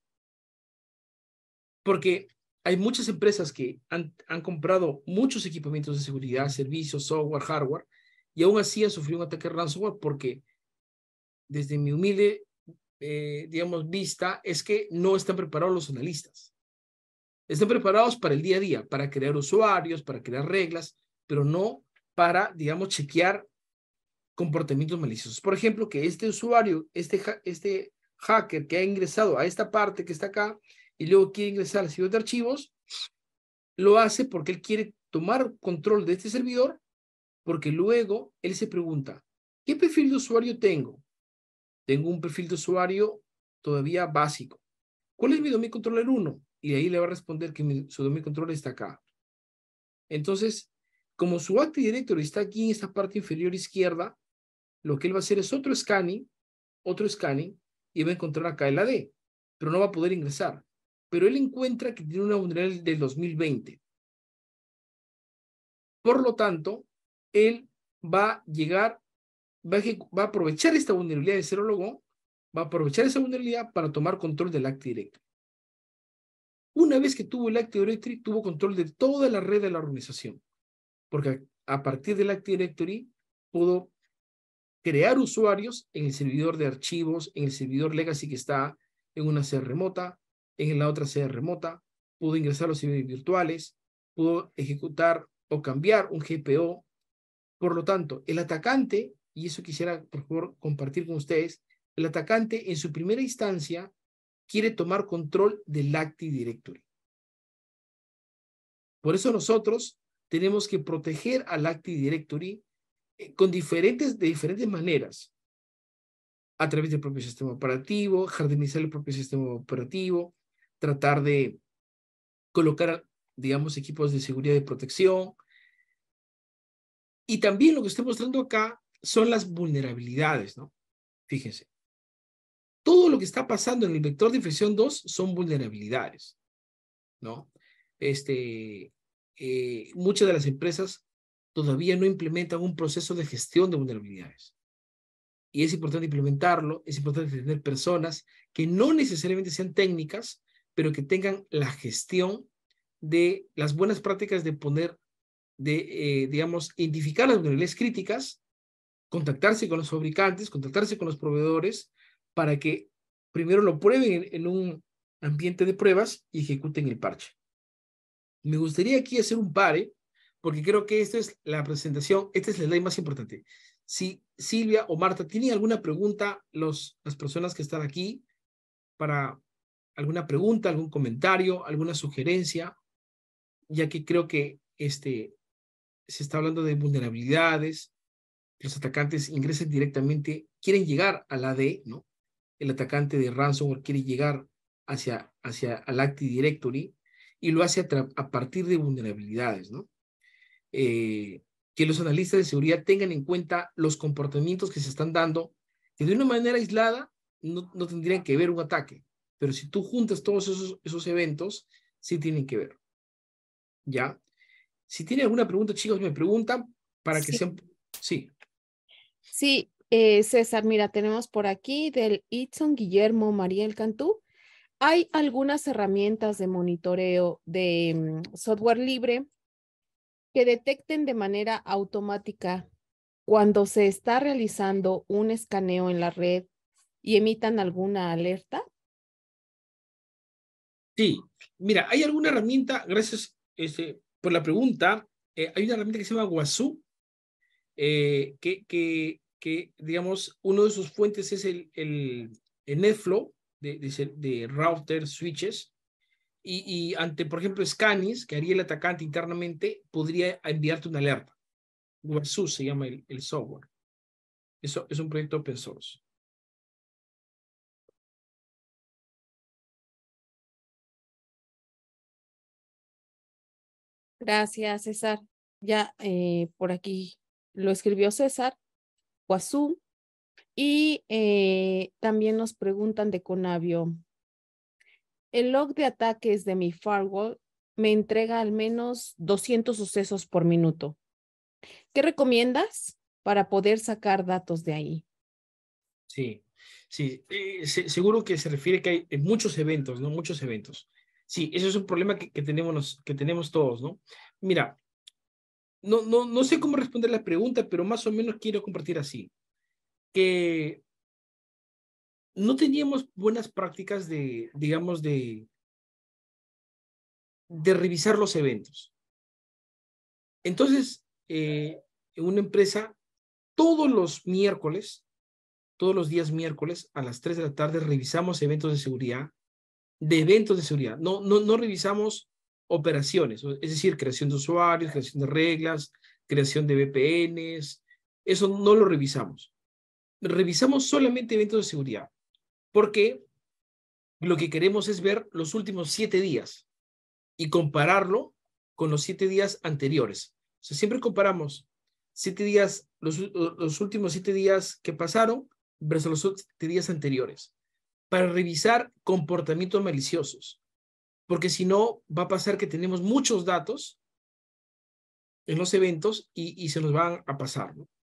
Porque hay muchas empresas que han, han comprado muchos equipamientos de seguridad, servicios, software, hardware, y aún así han sufrido un ataque ransomware porque, desde mi humilde, eh, digamos, vista, es que no están preparados los analistas. Están preparados para el día a día, para crear usuarios, para crear reglas, pero no para, digamos, chequear comportamientos maliciosos. Por ejemplo, que este usuario, este, este hacker que ha ingresado a esta parte que está acá y luego quiere ingresar al servidor de archivos, lo hace porque él quiere tomar control de este servidor, porque luego él se pregunta, ¿qué perfil de usuario tengo? Tengo un perfil de usuario todavía básico. ¿Cuál es mi domain controller uno? Y de ahí le va a responder que mi, su domain controller está acá. Entonces, como su Active Directory está aquí en esta parte inferior izquierda, lo que él va a hacer es otro scanning, otro scanning, y va a encontrar acá el A D, pero no va a poder ingresar. Pero él encuentra que tiene una vulnerabilidad del dos mil veinte. Por lo tanto, él va a llegar, va a, va a aprovechar esta vulnerabilidad de Zerologon, va a aprovechar esa vulnerabilidad para tomar control del Active Directory. Una vez que tuvo el Active Directory, tuvo control de toda la red de la organización, porque a partir del Active Directory pudo crear usuarios en el servidor de archivos, en el servidor legacy que está en una sede remota, en la otra sede remota, pudo ingresar a los servidores virtuales, pudo ejecutar o cambiar un G P O. Por lo tanto, el atacante, y eso quisiera por favor compartir con ustedes, el atacante en su primera instancia quiere tomar control del Active Directory. Por eso nosotros tenemos que proteger al Active Directory eh, con diferentes, de diferentes maneras, a través del propio sistema operativo, jardinizar el propio sistema operativo, tratar de colocar, digamos, equipos de seguridad y protección. Y también lo que estoy mostrando acá son las vulnerabilidades, ¿no? Fíjense. Todo lo que está pasando en el vector de infección dos son vulnerabilidades, ¿no? Este, eh, muchas de las empresas todavía no implementan un proceso de gestión de vulnerabilidades. Y es importante implementarlo, es importante tener personas que no necesariamente sean técnicas, pero que tengan la gestión de las buenas prácticas de poner, de, eh, digamos, identificar las vulnerabilidades críticas, contactarse con los fabricantes, contactarse con los proveedores, para que primero lo prueben en, en un ambiente de pruebas y ejecuten el parche. Me gustaría aquí hacer un pare, porque creo que esta es la presentación, esta es la ley más importante. Si Silvia o Marta tienen alguna pregunta, los, las personas que están aquí, para alguna pregunta, algún comentario, alguna sugerencia, ya que creo que este, se está hablando de vulnerabilidades, los atacantes ingresan directamente, quieren llegar a la A D, ¿no? El atacante de ransomware quiere llegar hacia, hacia el Active Directory y lo hace a, a partir de vulnerabilidades, ¿no? Eh, que los analistas de seguridad tengan en cuenta los comportamientos que se están dando, que de una manera aislada no, no tendrían que ver un ataque, pero si tú juntas todos esos, esos eventos, sí tienen que ver, ¿ya? Si tienen alguna pregunta, chicos, me preguntan para que Sí, sean... Sí. sí, eh, César, mira, tenemos por aquí del Itson Guillermo Mariel Cantú. Hay algunas herramientas de monitoreo de mm, software libre que detecten de manera automática cuando se está realizando un escaneo en la red y emitan alguna alerta. Sí, mira, hay alguna herramienta, gracias este, por la pregunta, eh, hay una herramienta que se llama Wazoo, eh, que, que, que, digamos, uno de sus fuentes es el, el, el NetFlow de, de, de router switches, y, y ante, por ejemplo, Scanis, que haría el atacante internamente, podría enviarte una alerta. Wazoo se llama el, el software. Eso es un proyecto open source. Gracias, César. Ya eh, por aquí lo escribió César, Guazú, y eh, también nos preguntan de Conavio. El log de ataques de mi firewall me entrega al menos doscientos sucesos por minuto. ¿Qué recomiendas para poder sacar datos de ahí? Sí, sí, eh, se, seguro que se refiere que hay muchos eventos, ¿no? Muchos eventos. Sí, eso es un problema que, que tenemos, que tenemos todos, ¿no? Mira, no, no, no sé cómo responder la pregunta, pero más o menos quiero compartir así, que no teníamos buenas prácticas de, digamos, de, de revisar los eventos. Entonces, eh, en una empresa, todos los miércoles, todos los días miércoles, a las tres de la tarde, revisamos eventos de seguridad, de eventos de seguridad. No, no, no revisamos operaciones, es decir, creación de usuarios, creación de reglas, creación de V P Ns, eso no lo revisamos. Revisamos solamente eventos de seguridad, porque lo que queremos es ver los últimos siete días y compararlo con los siete días anteriores. O sea, siempre comparamos siete días, los, los últimos siete días que pasaron versus los siete días anteriores, para revisar comportamientos maliciosos, porque si no va a pasar que tenemos muchos datos en los eventos y, y se nos van a pasar, ¿no?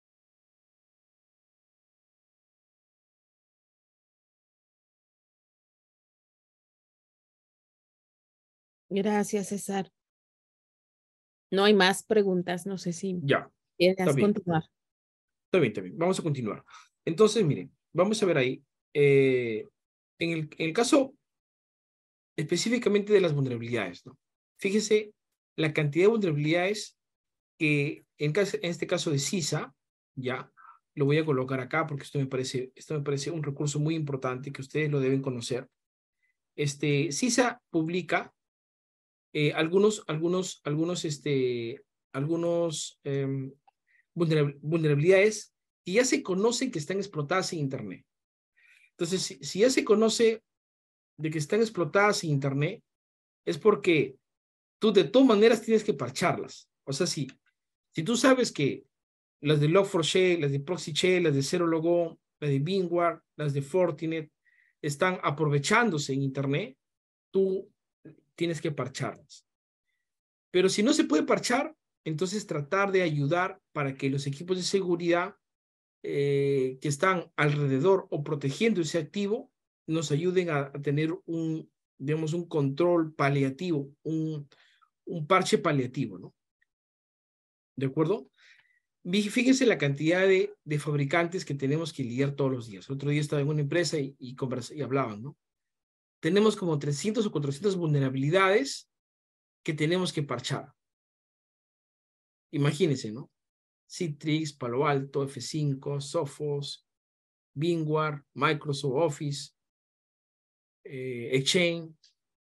Gracias, César. No hay más preguntas. No sé si Ya, está quieres bien, continuar. está bien, está bien. Vamos a continuar. Entonces, miren, vamos a ver ahí. Eh, en el, en el caso específicamente de las vulnerabilidades, ¿no? Fíjese la cantidad de vulnerabilidades que en, caso, en este caso de CISA, ya, lo voy a colocar acá porque esto me parece, esto me parece un recurso muy importante que ustedes lo deben conocer. Este, CISA publica eh, algunos, algunos, algunos, este, algunos eh, vulnerabilidades que ya se conocen que están explotadas en Internet. Entonces, si, si ya se conoce de que están explotadas en Internet, es porque tú de todas maneras tienes que parcharlas. O sea, si, si tú sabes que las de log four shell, las de proxy shell, las de zero logon, las de Bingware, las de Fortinet, están aprovechándose en Internet, tú tienes que parcharlas. Pero si no se puede parchar, entonces tratar de ayudar para que los equipos de seguridad eh, que están alrededor o protegiendo ese activo nos ayuden a, a tener un, digamos, un control paliativo, un, un parche paliativo, ¿no? ¿De acuerdo? Fíjense la cantidad de, de fabricantes que tenemos que lidiar todos los días. Otro día estaba en una empresa y, y, conversa, y hablaban, ¿no? Tenemos como trescientas o cuatrocientas vulnerabilidades que tenemos que parchar. Imagínense, ¿no? Citrix, Palo Alto, F cinco, Sophos, Bingware, Microsoft Office, eh, Exchange.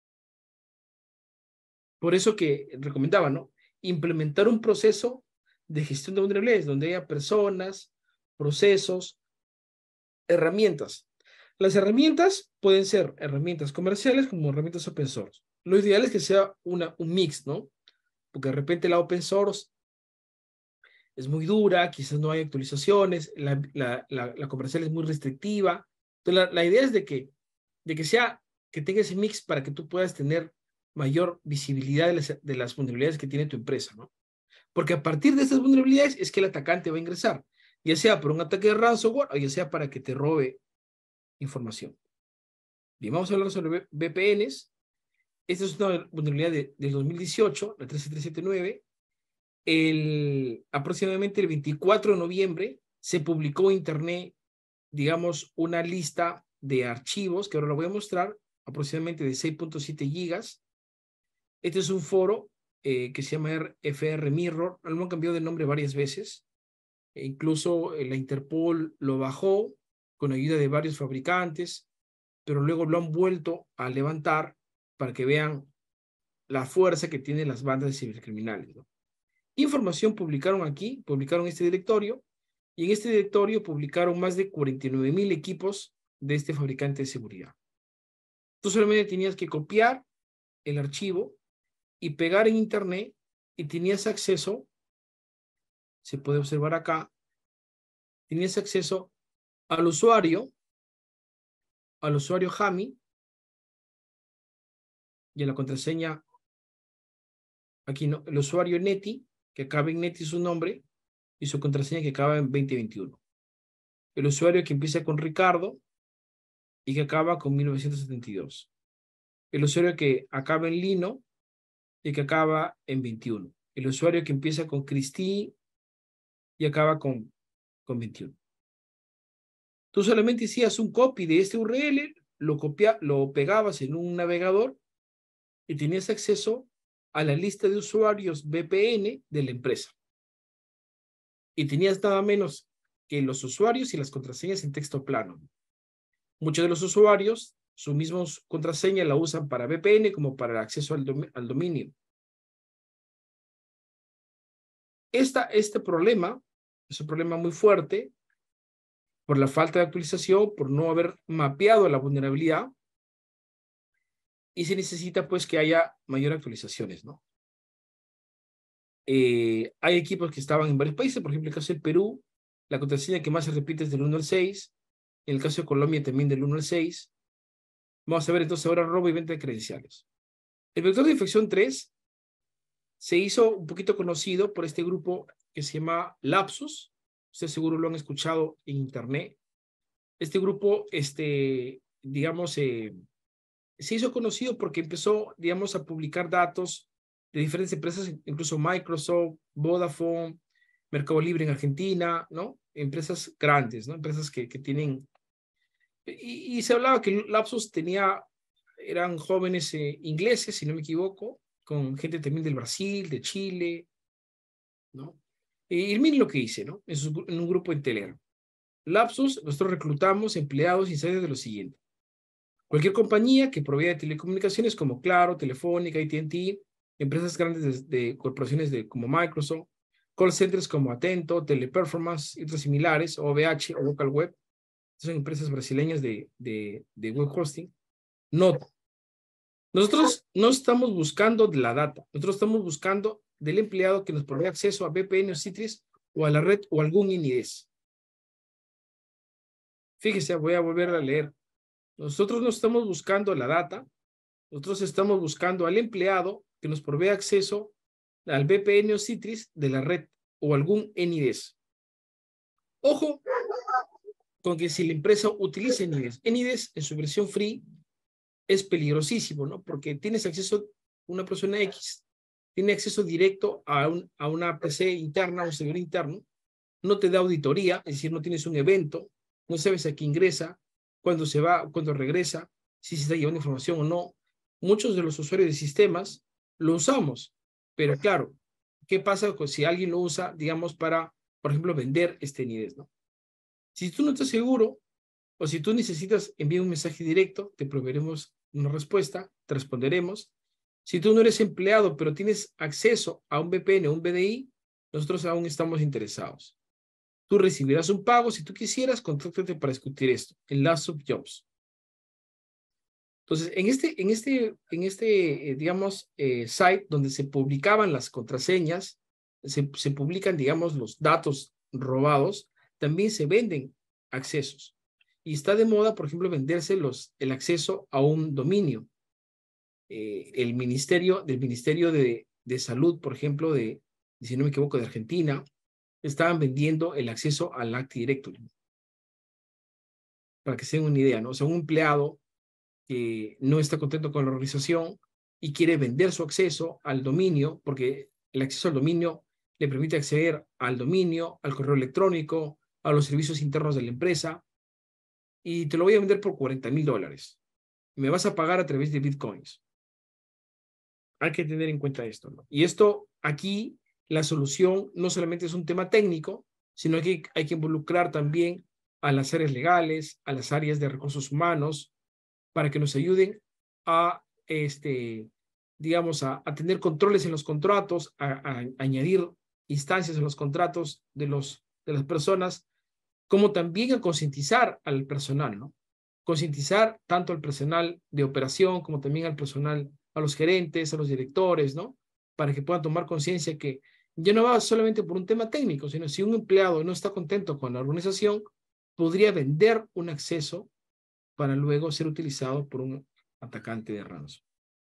Por eso que recomendaba, ¿no? Implementar un proceso de gestión de vulnerabilidades donde haya personas, procesos, herramientas. Las herramientas pueden ser herramientas comerciales como herramientas open source. Lo ideal es que sea una, un mix, ¿no? Porque de repente la open source es muy dura, quizás no hay actualizaciones, la, la, la, la comercial es muy restrictiva. Entonces, la, la idea es de que, de que sea, que tenga ese mix para que tú puedas tener mayor visibilidad de las, de las vulnerabilidades que tiene tu empresa, ¿no? Porque a partir de estas vulnerabilidades es que el atacante va a ingresar, ya sea por un ataque de ransomware o ya sea para que te robe información. Bien, vamos a hablar sobre V P Ns. Esta es una vulnerabilidad de, del dos mil dieciocho, la trece mil trescientos setenta y nueve. El, aproximadamente el veinticuatro de noviembre se publicó en Internet, digamos, una lista de archivos, que ahora lo voy a mostrar, aproximadamente de seis punto siete gigas. Este es un foro eh, que se llama F R Mirror. Lo han cambiado de nombre varias veces. E incluso eh, la Interpol lo bajó con ayuda de varios fabricantes, pero luego lo han vuelto a levantar para que vean la fuerza que tienen las bandas de cibercriminales, ¿no? Información publicaron aquí, publicaron este directorio, y en este directorio publicaron más de cuarenta y nueve mil equipos de este fabricante de seguridad. Tú solamente tenías que copiar el archivo y pegar en Internet y tenías acceso, se puede observar acá, tenías acceso al usuario, al usuario Jami y a la contraseña, aquí no, el usuario Neti, que acaba en Neti su nombre, y su contraseña que acaba en veinte veintiuno. El usuario que empieza con Ricardo y que acaba con mil novecientos setenta y dos. El usuario que acaba en Lino y que acaba en veintiuno. El usuario que empieza con Cristi y acaba con, con veintiuno. Tú solamente hacías un copy de este U R L, lo, copia, lo pegabas en un navegador y tenías acceso a la lista de usuarios V P N de la empresa. Y tenías nada menos que los usuarios y las contraseñas en texto plano. Muchos de los usuarios, su misma contraseña la usan para V P N como para el acceso al, dom al dominio. Esta, este problema es un problema muy fuerte por la falta de actualización, por no haber mapeado la vulnerabilidad, y se necesita pues que haya mayor actualizaciones, ¿no? Eh, hay equipos que estaban en varios países, por ejemplo, en el caso del Perú, la contraseña que más se repite es del uno al seis, en el caso de Colombia también del uno al seis. Vamos a ver entonces ahora robo y venta de credenciales. El vector de infección tres se hizo un poquito conocido por este grupo que se llama Lapsus. Ustedes seguro lo han escuchado en internet. Este grupo, este, digamos, eh, se hizo conocido porque empezó, digamos, a publicar datos de diferentes empresas, incluso Microsoft, Vodafone, Mercado Libre en Argentina, ¿no? Empresas grandes, ¿no? Empresas que, que tienen... Y, y se hablaba que Lapsus tenía, eran jóvenes eh, ingleses, si no me equivoco, con gente también del Brasil, de Chile, ¿no? Y, y miren lo que hice, ¿no? En, su, en un grupo en Telegram. Lapsus, nosotros reclutamos empleados insiders de lo siguiente. Cualquier compañía que provea de telecomunicaciones como Claro, Telefónica, A T and T, empresas grandes de, de corporaciones de, como Microsoft, call centers como Atento, Teleperformance y otras similares, O V H o Local Web, son empresas brasileñas de, de, de web hosting. No, nosotros no estamos buscando la data, nosotros estamos buscando del empleado que nos provee acceso a V P N o Citrix o a la red o algún I N I D S. Fíjese, voy a volver a leer. Nosotros no estamos buscando la data, nosotros estamos buscando al empleado que nos provee acceso al V P N o Citrix de la red o algún N I D S. Ojo con que si la empresa utiliza N I D S, N I D S en su versión free es peligrosísimo, ¿no? Porque tienes acceso, una persona X tiene acceso directo a, un, a una P C interna, un servidor interno, no te da auditoría, es decir, no tienes un evento, no sabes a qué ingresa, cuándo se va, cuándo regresa, si se está llevando información o no. Muchos de los usuarios de sistemas lo usamos, pero claro, ¿qué pasa si alguien lo usa, digamos, para, por ejemplo, vender este N I D S, ¿no? Si tú no estás seguro, o si tú necesitas enviar un mensaje directo, te proveeremos una respuesta, te responderemos. Si tú no eres empleado, pero tienes acceso a un V P N o un V D I, nosotros aún estamos interesados. Tú recibirás un pago. Si tú quisieras, contáctate para discutir esto en Last of Jobs. Entonces, en este, en este, en este eh, digamos, eh, site donde se publicaban las contraseñas, se, se publican, digamos, los datos robados, también se venden accesos. Y está de moda, por ejemplo, venderse los, el acceso a un dominio. Eh, el ministerio, del Ministerio de, de Salud, por ejemplo, de, si no me equivoco, de Argentina, estaban vendiendo el acceso al Active Directory. Para que se den una idea, ¿no? O sea, un empleado que no está contento con la organización y quiere vender su acceso al dominio, porque el acceso al dominio le permite acceder al dominio, al correo electrónico, a los servicios internos de la empresa, y te lo voy a vender por cuarenta mil dólares. Me vas a pagar a través de bitcoins. Hay que tener en cuenta esto, ¿no? Y esto aquí, la solución no solamente es un tema técnico, sino que hay que involucrar también a las áreas legales, a las áreas de recursos humanos, para que nos ayuden a, este, digamos, a, a tener controles en los contratos, a, a, a añadir instancias en los contratos de, los, de las personas, como también a concientizar al personal, ¿no? Concientizar tanto al personal de operación como también al personal, a los gerentes, a los directores, ¿no? Para que puedan tomar conciencia que ya no va solamente por un tema técnico, sino si un empleado no está contento con la organización, podría vender un acceso para luego ser utilizado por un atacante de ransom.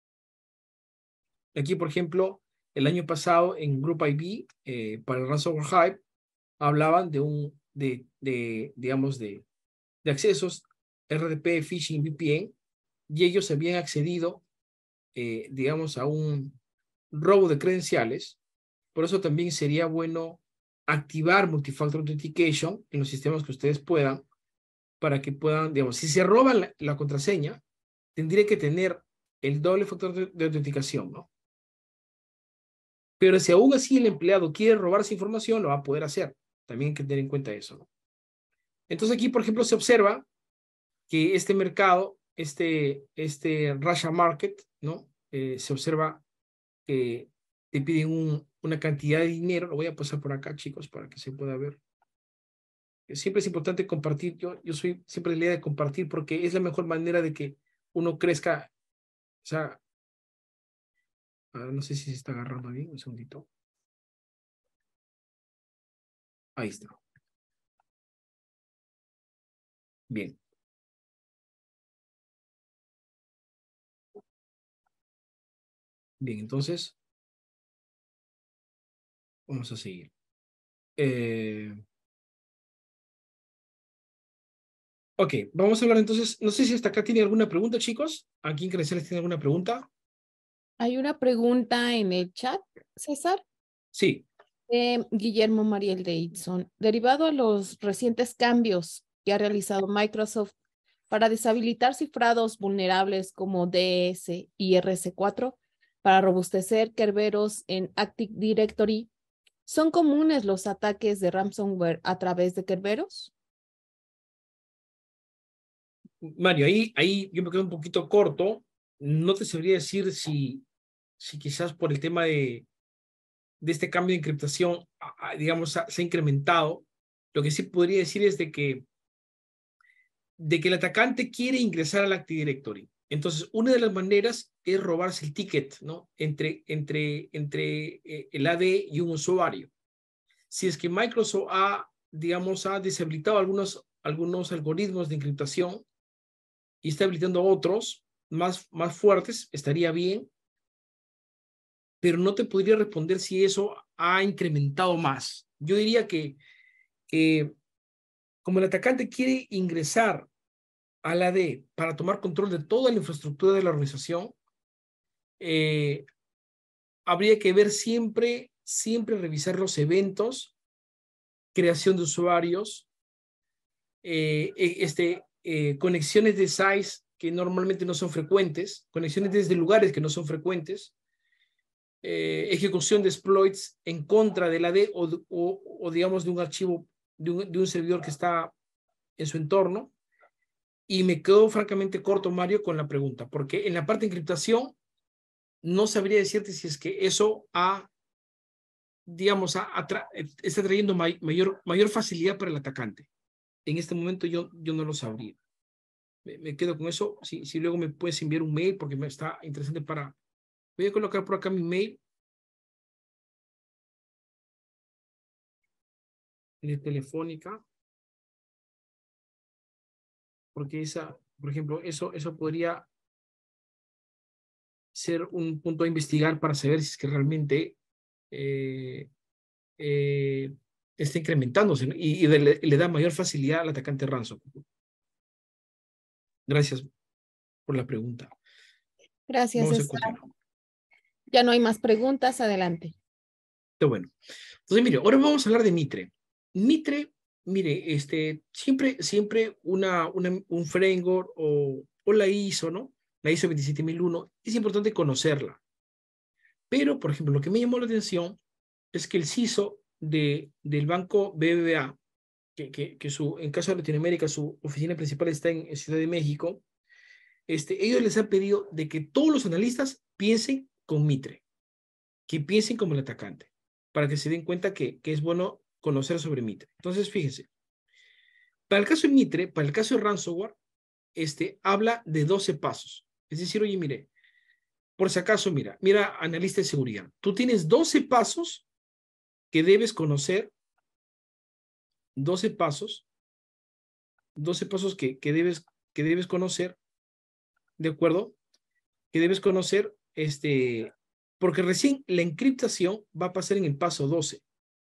Aquí, por ejemplo, el año pasado en Group I B, eh, para el Ransomware Hype, hablaban de un, de, de digamos, de, de accesos R D P, phishing, V P N, y ellos habían accedido, eh, digamos, a un robo de credenciales. Por eso también sería bueno activar Multifactor Authentication en los sistemas que ustedes puedan, para que puedan, digamos, si se roban la, la contraseña, tendría que tener el doble factor de, de autenticación, ¿no? Pero si aún así el empleado quiere robar esa información, lo va a poder hacer. También hay que tener en cuenta eso, ¿no? Entonces aquí, por ejemplo, se observa que este mercado, este, este Russia Market, ¿no? Eh, se observa que te piden un, una cantidad de dinero. Lo voy a pasar por acá, chicos, para que se pueda ver. Siempre es importante compartir. Yo, yo soy siempre la idea de compartir porque es la mejor manera de que uno crezca. O sea, no sé si se está agarrando bien, un segundito. Ahí está. Bien. Bien, entonces, vamos a seguir. Eh, Ok, vamos a hablar entonces, no sé si hasta acá tiene alguna pregunta, chicos. ¿A quién crecerles tiene alguna pregunta? Hay una pregunta en el chat, César, Sí. de Guillermo Mariel Davidson. Derivado a los recientes cambios que ha realizado Microsoft para deshabilitar cifrados vulnerables como D S y R C cuatro para robustecer Kerberos en Active Directory, ¿son comunes los ataques de ransomware a través de Kerberos? Mario, ahí, ahí yo me quedo un poquito corto. No te sabría decir si, si quizás por el tema de, de este cambio de encriptación, a- a- digamos, ha- se ha incrementado. Lo que sí podría decir es de que, de que el atacante quiere ingresar al Active Directory. Entonces, una de las maneras es robarse el ticket, ¿no? Entre, entre, entre eh, el A D y un usuario. Si es que Microsoft ha, digamos, ha deshabilitado algunos, algunos algoritmos de encriptación y está habilitando otros más, más fuertes, estaría bien, pero no te podría responder si eso ha incrementado más. Yo diría que, que como el atacante quiere ingresar a la D para tomar control de toda la infraestructura de la organización, eh, habría que ver siempre, siempre revisar los eventos, creación de usuarios, eh, este, eh, conexiones de size que normalmente no son frecuentes, conexiones desde lugares que no son frecuentes, eh, ejecución de exploits en contra de la D o, o, o digamos de un archivo, de un, de un servidor que está en su entorno. Y me quedo francamente corto, Mario, con la pregunta, porque en la parte de encriptación no sabría decirte si es que eso ha, digamos, ha, ha tra está trayendo may mayor, mayor facilidad para el atacante. En este momento yo, yo no lo sabría. Me, me quedo con eso. Si, si luego me puedes enviar un mail, porque me está interesante para... Voy a colocar por acá mi mail de Telefónica, porque esa, por ejemplo, eso, eso podría ser un punto a investigar para saber si es que realmente eh, eh, está incrementándose, ¿no? y, y le, le, da mayor facilidad al atacante ransom. Gracias por la pregunta. Gracias, Vamos a César. continuar. Ya no hay más preguntas. Adelante. Está bueno. Entonces, mire, ahora vamos a hablar de Mitre. Mitre, mire, este, siempre, siempre una, una, un framework o, o la ISO, ¿no? La ISO veintisiete mil uno, es importante conocerla. Pero, por ejemplo, lo que me llamó la atención es que el C I S O de, del banco B B V A, que, que, que su, en caso de Latinoamérica, su oficina principal está en, en Ciudad de México, este, ellos les han pedido de que todos los analistas piensen con Mitre, que piensen como el atacante, para que se den cuenta que, que es bueno conocer sobre Mitre. Entonces, fíjense, para el caso de Mitre, para el caso de ransomware, este, habla de doce pasos. Es decir, oye, mire, por si acaso, mira, mira, analista de seguridad, tú tienes doce pasos que debes conocer, doce pasos, doce pasos que, que, debes, que debes conocer, ¿de acuerdo? Que debes conocer, este, porque recién la encriptación va a pasar en el paso doce.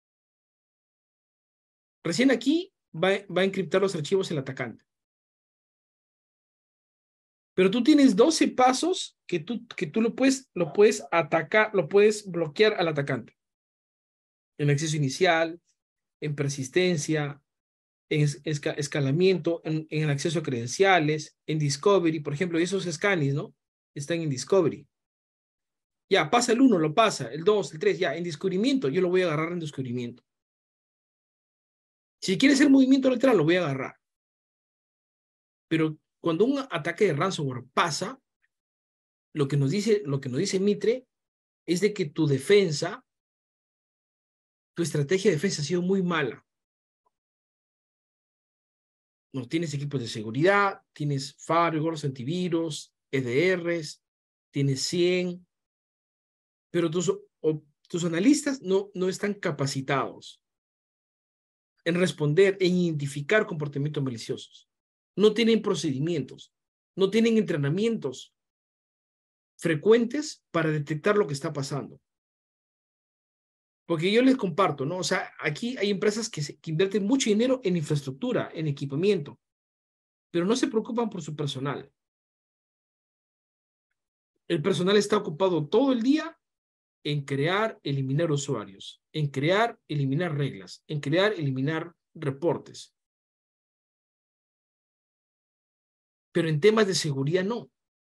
Recién aquí va, va a encriptar los archivos el atacante. Pero tú tienes doce pasos que tú, que tú lo, puedes, lo puedes atacar, lo puedes bloquear al atacante. En acceso inicial, en persistencia, en esca escalamiento, en, en el acceso a credenciales, en Discovery, por ejemplo, esos scanis, ¿no? Están en Discovery. Ya, pasa el uno, lo pasa, el dos, el tres, ya, en descubrimiento, yo lo voy a agarrar en descubrimiento. Si quiere hacer movimiento lateral, lo voy a agarrar. Pero cuando un ataque de ransomware pasa, lo que nos dice, lo que nos dice Mitre es de que tu defensa, tu estrategia de defensa ha sido muy mala. No tienes equipos de seguridad, tienes firewalls, antivirus, E D Rs, tienes cien, pero tus, o, tus analistas no, no están capacitados en responder, en identificar comportamientos maliciosos. No tienen procedimientos, no tienen entrenamientos frecuentes para detectar lo que está pasando. Porque yo les comparto, ¿no? O sea, aquí hay empresas que, se, que invierten mucho dinero en infraestructura, en equipamiento, pero no se preocupan por su personal. El personal está ocupado todo el día en crear, eliminar usuarios, en crear, eliminar reglas, en crear, eliminar reportes. Pero en temas de seguridad no.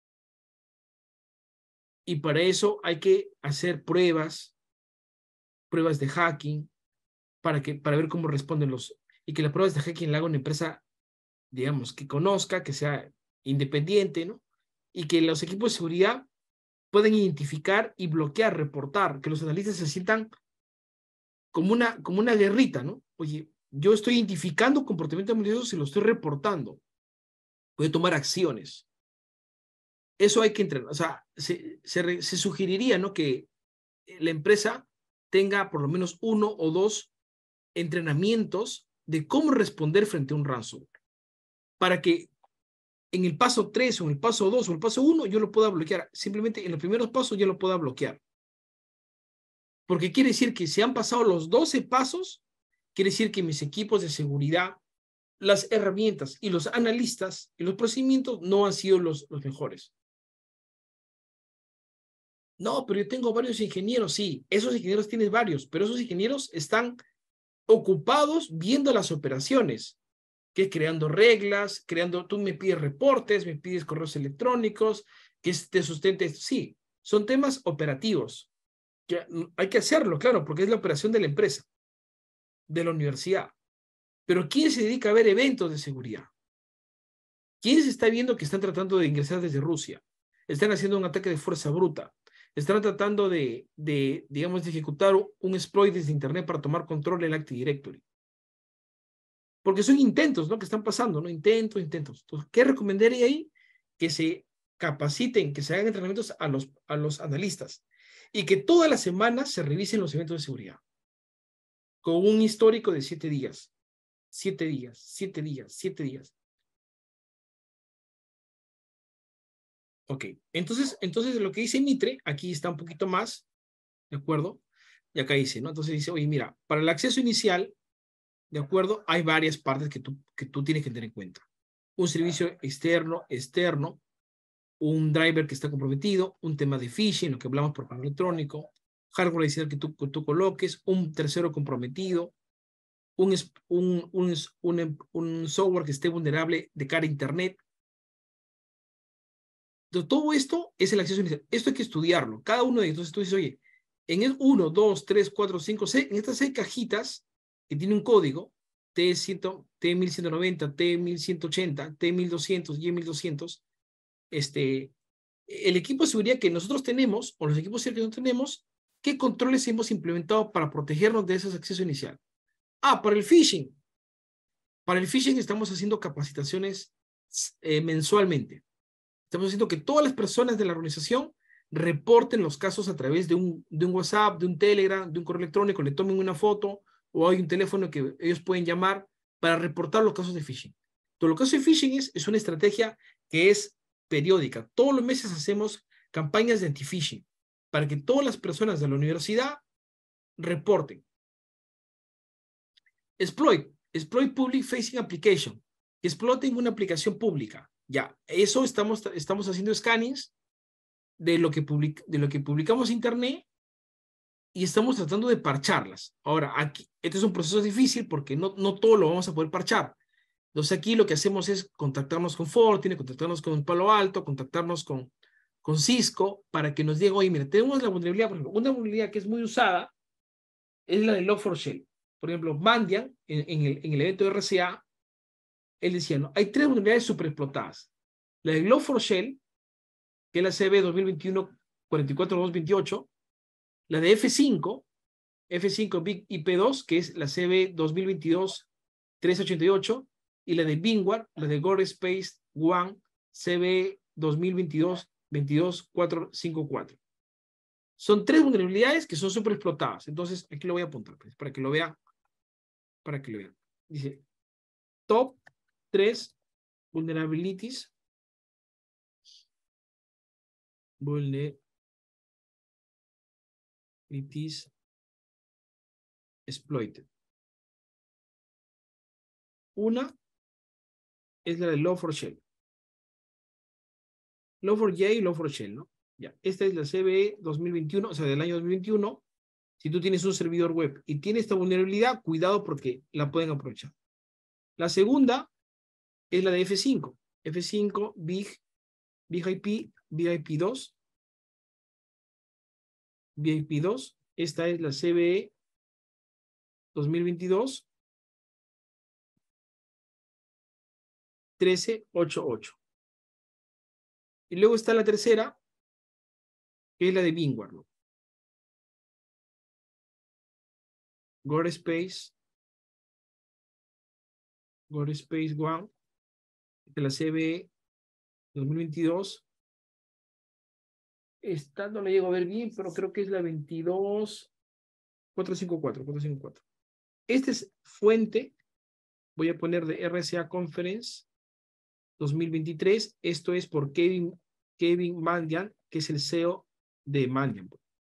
Y para eso hay que hacer pruebas, pruebas de hacking, para, que, para ver cómo responden los... Y que las pruebas de hacking la haga una empresa, digamos, que conozca, que sea independiente, ¿no? Y que los equipos de seguridad pueden identificar y bloquear, reportar, que los analistas se sientan como una, como una guerrita, ¿no? Oye, yo estoy identificando comportamiento malicioso y lo estoy reportando. Voy a tomar acciones. Eso hay que entrenar. O sea, se, se, se sugeriría, ¿no? Que la empresa tenga por lo menos uno o dos entrenamientos de cómo responder frente a un ransomware. Para que en el paso tres o en el paso dos o el paso uno yo lo pueda bloquear. Simplemente en los primeros pasos yo lo pueda bloquear. Porque quiere decir que si han pasado los doce pasos, quiere decir que mis equipos de seguridad, las herramientas y los analistas y los procedimientos no han sido los, los mejores. No, pero yo tengo varios ingenieros, sí, esos ingenieros tienes varios, pero esos ingenieros están ocupados viendo las operaciones, que creando reglas, creando, tú me pides reportes, me pides correos electrónicos, que te sustente, sí, son temas operativos. Que hay que hacerlo, claro, porque es la operación de la empresa, de la universidad. Pero ¿quién se dedica a ver eventos de seguridad? ¿Quién se está viendo que están tratando de ingresar desde Rusia? Están haciendo un ataque de fuerza bruta. Están tratando de, de digamos, de ejecutar un exploit desde Internet para tomar control del Active Directory. Porque son intentos, ¿no? Que están pasando, ¿no? Intentos, intentos. Entonces, ¿qué recomendaría ahí? Que se capaciten, que se hagan entrenamientos a los, a los analistas y que todas las semanas se revisen los eventos de seguridad con un histórico de siete días. Siete días, siete días, siete días. Ok, entonces, entonces lo que dice Mitre, aquí está un poquito más, ¿de acuerdo? Y acá dice, ¿no? Entonces dice, oye, mira, para el acceso inicial, ¿de acuerdo? Hay varias partes que tú, que tú tienes que tener en cuenta. Un servicio externo, externo, un driver que está comprometido, un tema de phishing, lo que hablamos por correo electrónico, hardware adicional que tú, que tú coloques, un tercero comprometido, un, un, un, un, un software que esté vulnerable de cara a Internet. Entonces, todo esto es el acceso inicial. Esto hay que estudiarlo. Cada uno de ellos. Entonces tú dices, oye, en el uno, dos, tres, cuatro, cinco, seis, en estas seis cajitas que tiene un código, T mil ciento noventa, T mil ciento ochenta, T mil doscientos, Y mil doscientos, este, el equipo de seguridad que nosotros tenemos, o los equipos de seguridad que no tenemos, ¿qué controles hemos implementado para protegernos de ese acceso inicial? Ah, para el phishing. Para el phishing estamos haciendo capacitaciones eh, mensualmente. Estamos haciendo que todas las personas de la organización reporten los casos a través de un, de un WhatsApp, de un Telegram, de un correo electrónico, le tomen una foto o hay un teléfono que ellos pueden llamar para reportar los casos de phishing. Todo lo caso de phishing es, es una estrategia que es periódica. Todos los meses hacemos campañas de anti-phishing para que todas las personas de la universidad reporten. Exploit, exploit public facing application, que exploten una aplicación pública. Ya, eso estamos, estamos haciendo scannings de lo, que public, de lo que publicamos en Internet y estamos tratando de parcharlas. Ahora, aquí, este es un proceso difícil porque no, no todo lo vamos a poder parchar. Entonces aquí lo que hacemos es contactarnos con Fortinet, contactarnos con Palo Alto, contactarnos con, con Cisco para que nos digan, oye, mira, tenemos la vulnerabilidad, por ejemplo, una vulnerabilidad que es muy usada es la de log four shell. Por ejemplo, Mandian, en, en, el, en el evento de R C A, él decía, no, hay tres vulnerabilidades super explotadas. La de log four shell, que es la C B dos mil veintiuno cuarenta y cuatro dos veintiocho, la de F cinco, F cinco Big I P dos, que es la C B dos mil veintidós tres ochenta y ocho, y la de Bingware, la de Gore Space One, C B dos mil veintidós veintidós cuatro cinco cuatro. Son tres vulnerabilidades que son súper explotadas. Entonces, aquí lo voy a apuntar, pues, para que lo vean. Para que lo vean. Dice, top tres vulnerabilities. Vulnerabilities exploited. Una es la de log four shell. log four j y log four shell, ¿no? Ya, esta es la C V E dos mil veintiuno, o sea, del año dos mil veintiuno. Si tú tienes un servidor web y tiene esta vulnerabilidad, cuidado porque la pueden aprovechar. La segunda es la de F cinco. F cinco, Big, Big I P, Big I P dos. Big I P dos. Esta es la C V E dos mil veintidós. trece ochenta y ocho. Y luego está la tercera, que es la de VMware, ¿no? GoreSpace, GoreSpace One, de la C V E dos mil veintidós. Esta no la llego a ver bien, pero creo que es la veintidós cuatrocientos cincuenta y cuatro, cuatrocientos cincuenta y cuatro. Esta es fuente, voy a poner de R C A Conference dos mil veintitrés. Esto es por Kevin, Kevin Mandian, que es el C E O de Mandian.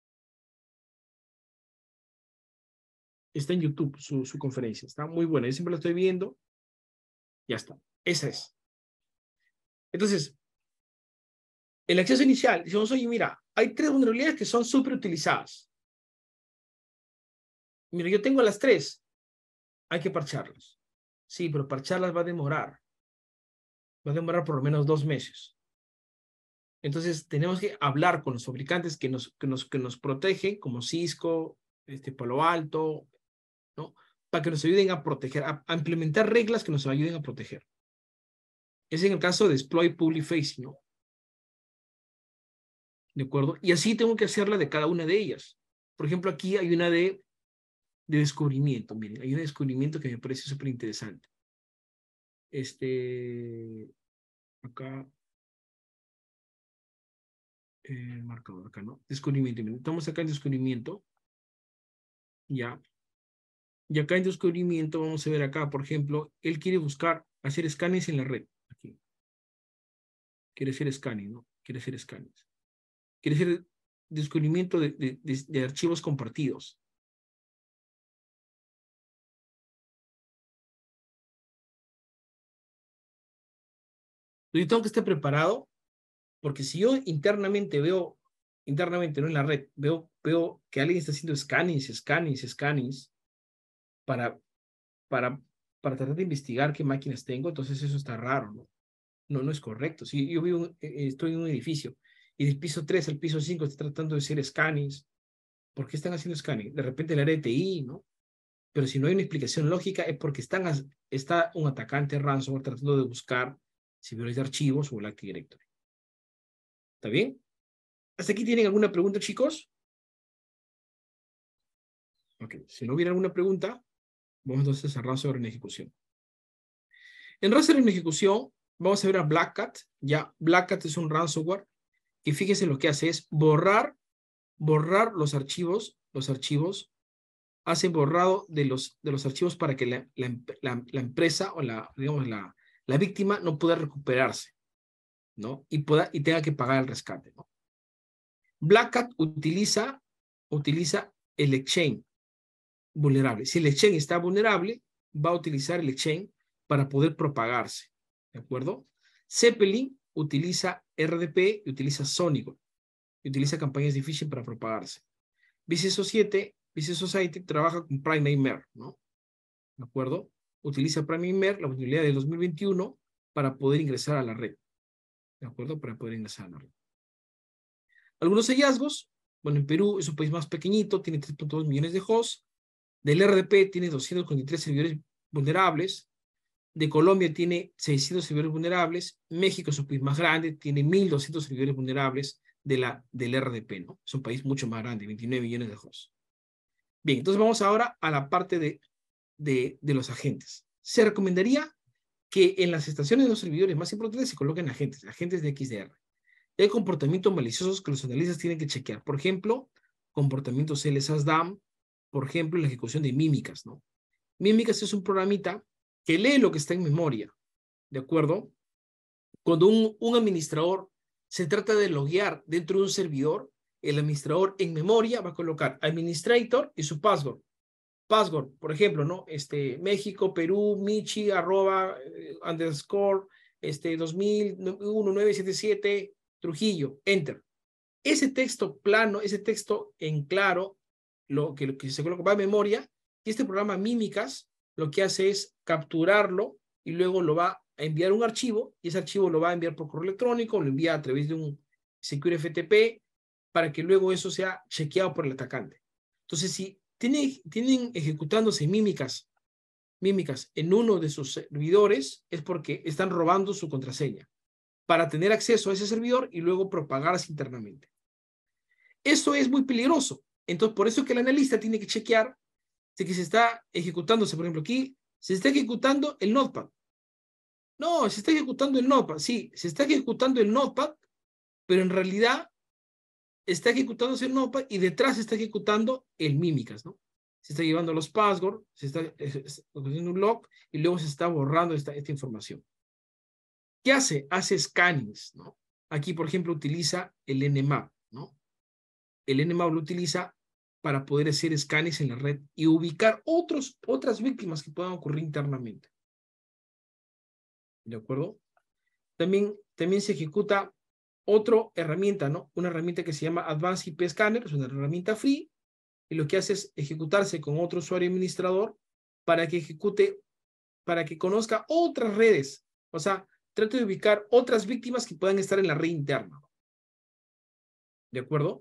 Está en YouTube su, su conferencia, está muy buena, yo siempre la estoy viendo. Ya está, esa es. Entonces, el acceso inicial, decimos, oye, mira, hay tres vulnerabilidades que son súper utilizadas. Mira, yo tengo las tres, hay que parcharlas. Sí, pero parcharlas va a demorar. Va a demorar por lo menos dos meses. Entonces, tenemos que hablar con los fabricantes que nos, que nos, que nos protegen, como Cisco, este, Palo Alto, ¿no? Para que nos ayuden a proteger, a, a implementar reglas que nos ayuden a proteger. Es en el caso de exploit public facing, ¿no? ¿De acuerdo? Y así tengo que hacerla de cada una de ellas. Por ejemplo, aquí hay una de, de descubrimiento. Miren, hay un descubrimiento que me parece súper interesante. Este, acá, eh, marcador acá, ¿no? Descubrimiento. Miren, estamos acá en descubrimiento. Ya. Y acá en descubrimiento vamos a ver acá, por ejemplo, él quiere buscar, hacer escanes en la red. Aquí. Quiere hacer scanning, ¿no? Quiere hacer scannings. Quiere hacer descubrimiento de, de, de, de archivos compartidos. Yo tengo que estar preparado, porque si yo internamente veo, internamente, no en la red, veo, veo que alguien está haciendo scannings, scannings, scannings, para, para, para tratar de investigar qué máquinas tengo, entonces eso está raro, ¿no? No, no es correcto. Si yo vivo, eh, estoy en un edificio y del piso tres al piso cinco está tratando de hacer scannings, ¿por qué están haciendo scanning? De repente el área de T I, ¿no? Pero si no hay una explicación lógica es porque están, está un atacante ransomware tratando de buscar servidores de archivos o el Active Directory. ¿Está bien? ¿Hasta aquí tienen alguna pregunta, chicos? Ok, si no hubiera alguna pregunta, vamos entonces a ransomware en ejecución. En ransomware en ejecución, vamos a ver a Black Cat. Ya, Black Cat es un ransomware que fíjense lo que hace es borrar, borrar los archivos, los archivos, hace borrado de los, de los archivos para que la, la, la, la empresa o la, digamos, la, la víctima no pueda recuperarse, ¿no? Y, pueda, y tenga que pagar el rescate, ¿no? Black Cat utiliza, utiliza el exchange vulnerable. Si el exchange está vulnerable, va a utilizar el exchange para poder propagarse, ¿de acuerdo? Zeppelin utiliza R D P y utiliza Sonic, y utiliza campañas de phishing para propagarse. B C siete, B C Society trabaja con PrimeMaker, ¿no? ¿De acuerdo? Utiliza PrimeMaker, la vulnerabilidad de dos mil veintiuno, para poder ingresar a la red. ¿De acuerdo? Para poder ingresar a la red. Algunos hallazgos. Bueno, en Perú es un país más pequeñito, tiene tres punto dos millones de hosts. Del R D P tiene doscientos cuarenta y tres servidores vulnerables. De Colombia tiene seiscientos servidores vulnerables. México es un país más grande, tiene mil doscientos servidores vulnerables de la, del R D P, ¿no? Es un país mucho más grande, veintinueve millones de hosts. Bien, entonces vamos ahora a la parte de, de, de los agentes. Se recomendaría que en las estaciones de los servidores más importantes se coloquen agentes, agentes de X D R. Hay comportamientos maliciosos que los analistas tienen que chequear. Por ejemplo, comportamientos L S A S D A M, por ejemplo, la ejecución de mímicas, ¿no? Mímicas es un programita que lee lo que está en memoria, ¿de acuerdo? Cuando un, un administrador se trata de loguear dentro de un servidor, el administrador en memoria va a colocar administrator y su password. password, por ejemplo, ¿no? Este, México, Perú, Michi, arroba, eh, underscore, este, dos mil uno, nueve siete siete, Trujillo, enter. Ese texto plano, ese texto en claro, lo que, lo que se coloca va a memoria, y este programa Mímicas lo que hace es capturarlo y luego lo va a enviar un archivo, y ese archivo lo va a enviar por correo electrónico, lo envía a través de un Secure F T P, para que luego eso sea chequeado por el atacante. Entonces, si tiene, tienen ejecutándose mímicas, mímicas en uno de sus servidores, es porque están robando su contraseña para tener acceso a ese servidor y luego propagarse internamente. Eso es muy peligroso. Entonces, por eso es que el analista tiene que chequear de que se está ejecutándose, por ejemplo, aquí se está ejecutando el Notepad. No, se está ejecutando el Notepad. Sí, se está ejecutando el Notepad, pero en realidad está ejecutándose el Notepad y detrás se está ejecutando el Mímicas, ¿no? Se está llevando los passwords, se está haciendo un log y luego se está borrando esta, esta información. ¿Qué hace? Hace scannings, ¿no? Aquí, por ejemplo, utiliza el Nmap, ¿no? El Nmap lo utiliza para poder hacer scannings en la red y ubicar otros, otras víctimas que puedan ocurrir internamente. ¿De acuerdo? También, también se ejecuta otra herramienta, ¿no? Una herramienta que se llama Advanced I P Scanner, es una herramienta free, y lo que hace es ejecutarse con otro usuario administrador para que ejecute, para que conozca otras redes. O sea, trate de ubicar otras víctimas que puedan estar en la red interna. ¿De acuerdo?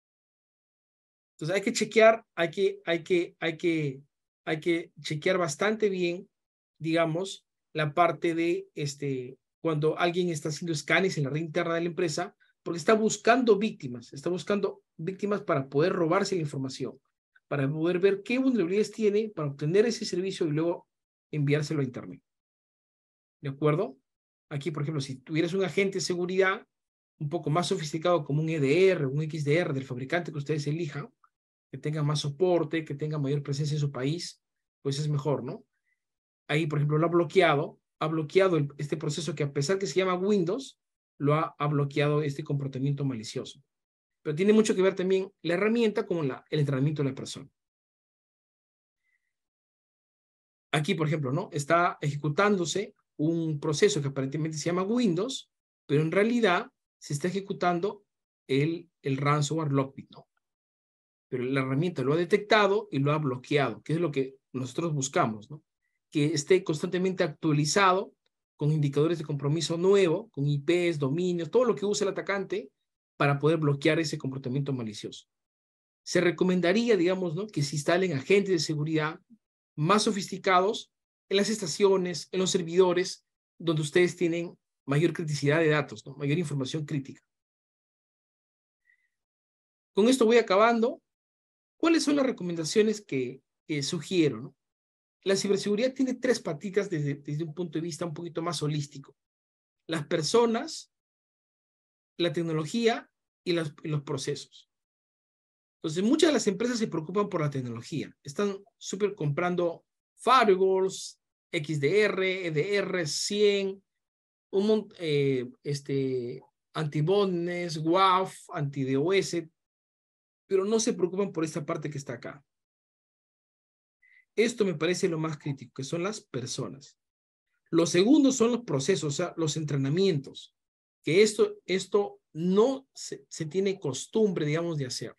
Entonces hay que chequear, hay que, hay que, hay que, hay que chequear bastante bien, digamos, la parte de este, cuando alguien está haciendo escanes en la red interna de la empresa, porque está buscando víctimas, está buscando víctimas para poder robarse la información, para poder ver qué vulnerabilidades tiene, para obtener ese servicio y luego enviárselo a internet. ¿De acuerdo? Aquí, por ejemplo, si tuvieras un agente de seguridad un poco más sofisticado como un E D R, un X D R del fabricante que ustedes elijan, que tenga más soporte, que tenga mayor presencia en su país, pues es mejor, ¿no? Ahí, por ejemplo, lo ha bloqueado, ha bloqueado el, este proceso que a pesar que se llama Windows, lo ha, ha bloqueado este comportamiento malicioso. Pero tiene mucho que ver también la herramienta con la, el entrenamiento de la persona. Aquí, por ejemplo, ¿no? Está ejecutándose un proceso que aparentemente se llama Windows, pero en realidad se está ejecutando el, el ransomware Lockbit, ¿no? Pero la herramienta lo ha detectado y lo ha bloqueado, que es lo que nosotros buscamos, ¿no? Que esté constantemente actualizado con indicadores de compromiso nuevo, con I Ps, dominios, todo lo que use el atacante para poder bloquear ese comportamiento malicioso. Se recomendaría, digamos, ¿no? que se instalen agentes de seguridad más sofisticados en las estaciones, en los servidores, donde ustedes tienen mayor criticidad de datos, ¿no? Mayor información crítica. Con esto voy acabando. ¿Cuáles son las recomendaciones que, que sugiero? ¿no? La ciberseguridad tiene tres patitas desde, desde un punto de vista un poquito más holístico. Las personas, la tecnología y los, y los procesos. Entonces, muchas de las empresas se preocupan por la tecnología. Están súper comprando firewalls, X D R, E D R, cien, un, eh, este, antibotnets, W A F, anti-DOS, pero no se preocupan por esta parte que está acá. Esto me parece lo más crítico, que son las personas. Lo segundo son los procesos, o sea, los entrenamientos, que esto, esto no se, se tiene costumbre, digamos, de hacer.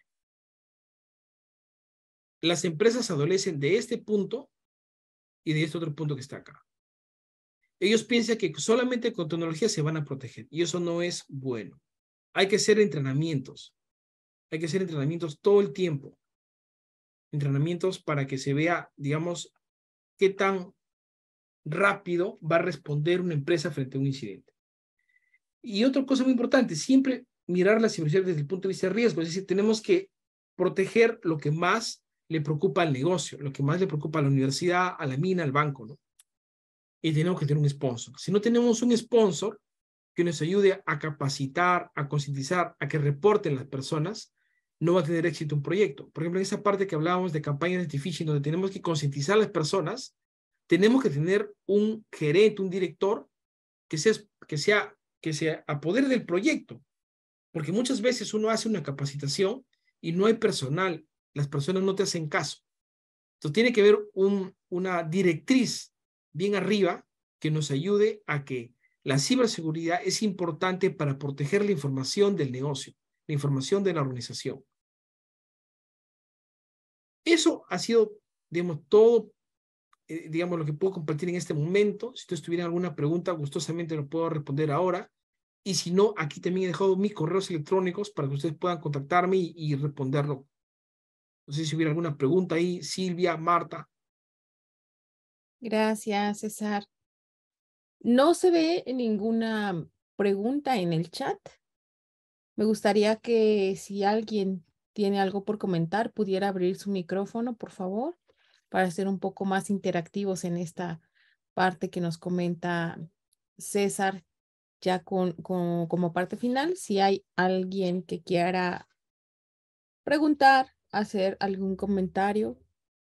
Las empresas adolecen de este punto y de este otro punto que está acá. Ellos piensan que solamente con tecnología se van a proteger y eso no es bueno. Hay que hacer entrenamientos. Hay que hacer entrenamientos todo el tiempo. Entrenamientos para que se vea, digamos, qué tan rápido va a responder una empresa frente a un incidente. Y otra cosa muy importante, siempre mirar la ciberseguridad desde el punto de vista de riesgo. Es decir, tenemos que proteger lo que más le preocupa al negocio, lo que más le preocupa a la universidad, a la mina, al banco, ¿no? Y tenemos que tener un sponsor. Si no tenemos un sponsor que nos ayude a capacitar, a concientizar, a que reporten las personas, no va a tener éxito un proyecto. Por ejemplo, en esa parte que hablábamos de campañas de phishing, donde tenemos que concientizar a las personas, tenemos que tener un gerente, un director que sea, que sea, que sea a poder del proyecto. Porque muchas veces uno hace una capacitación y no hay personal, las personas no te hacen caso. Entonces tiene que haber un, una directriz bien arriba que nos ayude a que la ciberseguridad es importante para proteger la información del negocio, la información de la organización. Eso ha sido, digamos, todo, eh, digamos, lo que puedo compartir en este momento. Si ustedes tuvieran alguna pregunta, gustosamente lo puedo responder ahora. Y si no, aquí también he dejado mis correos electrónicos para que ustedes puedan contactarme y, y responderlo. No sé si hubiera alguna pregunta ahí, Silvia, Marta. Gracias, César. No se ve ninguna pregunta en el chat. Me gustaría que si alguien tiene algo por comentar, pudiera abrir su micrófono, por favor, para ser un poco más interactivos en esta parte que nos comenta César, ya con, con- como parte final. Si hay alguien que quiera preguntar, hacer algún comentario.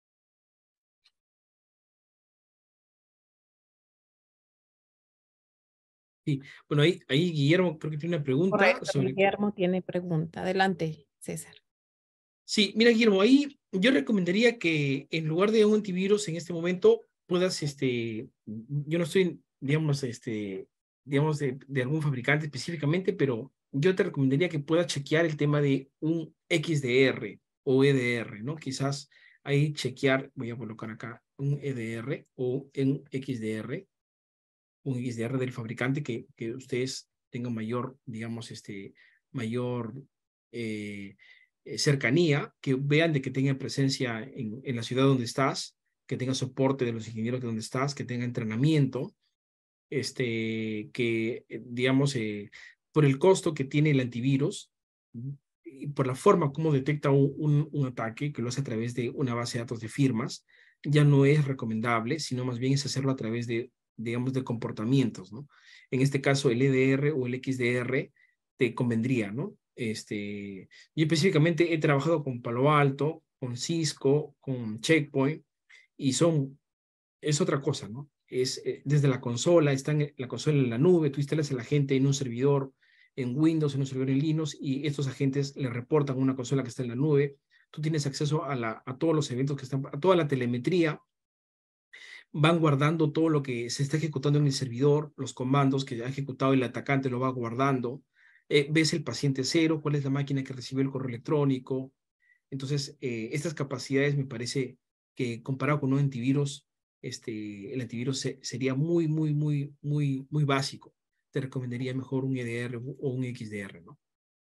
Sí, bueno, ahí, ahí Guillermo creo que tiene una pregunta Correcto, sobre... Guillermo tiene pregunta. Adelante, César. Sí, mira, Guillermo, ahí yo recomendaría que en lugar de un antivirus en este momento puedas, este, yo no estoy, digamos, este, digamos, de, de algún fabricante específicamente, pero yo te recomendaría que puedas chequear el tema de un X D R o E D R, ¿no? Quizás ahí chequear, voy a colocar acá un E D R o un X D R, un X D R del fabricante que, que ustedes tengan mayor, digamos, este, mayor eh, eh, cercanía, que vean de que tengan presencia en, en la ciudad donde estás, que tenga soporte de los ingenieros de donde estás, que tenga entrenamiento, este, que, eh, digamos, eh, por el costo que tiene el antivirus y por la forma como detecta un, un, un ataque, que lo hace a través de una base de datos de firmas, ya no es recomendable, sino más bien es hacerlo a través de, digamos, de comportamientos, ¿no? En este caso, el E D R o el X D R te convendría, ¿no? Este, yo específicamente he trabajado con Palo Alto, con Cisco, con Checkpoint, y son, es otra cosa, ¿no? Es eh, desde la consola, está en la consola en la nube, tú instalas el agente en un servidor en Windows, en un servidor en Linux, y estos agentes le reportan una consola que está en la nube. Tú tienes acceso a, la, a todos los eventos que están, a toda la telemetría, van guardando todo lo que se está ejecutando en el servidor, los comandos que ha ejecutado el atacante lo va guardando, eh, ves el paciente cero, cuál es la máquina que recibió el correo electrónico. Entonces, eh, estas capacidades me parece que comparado con un antivirus, este, el antivirus se, sería muy, muy, muy, muy, muy básico. Te recomendaría mejor un E D R o un X D R, ¿no?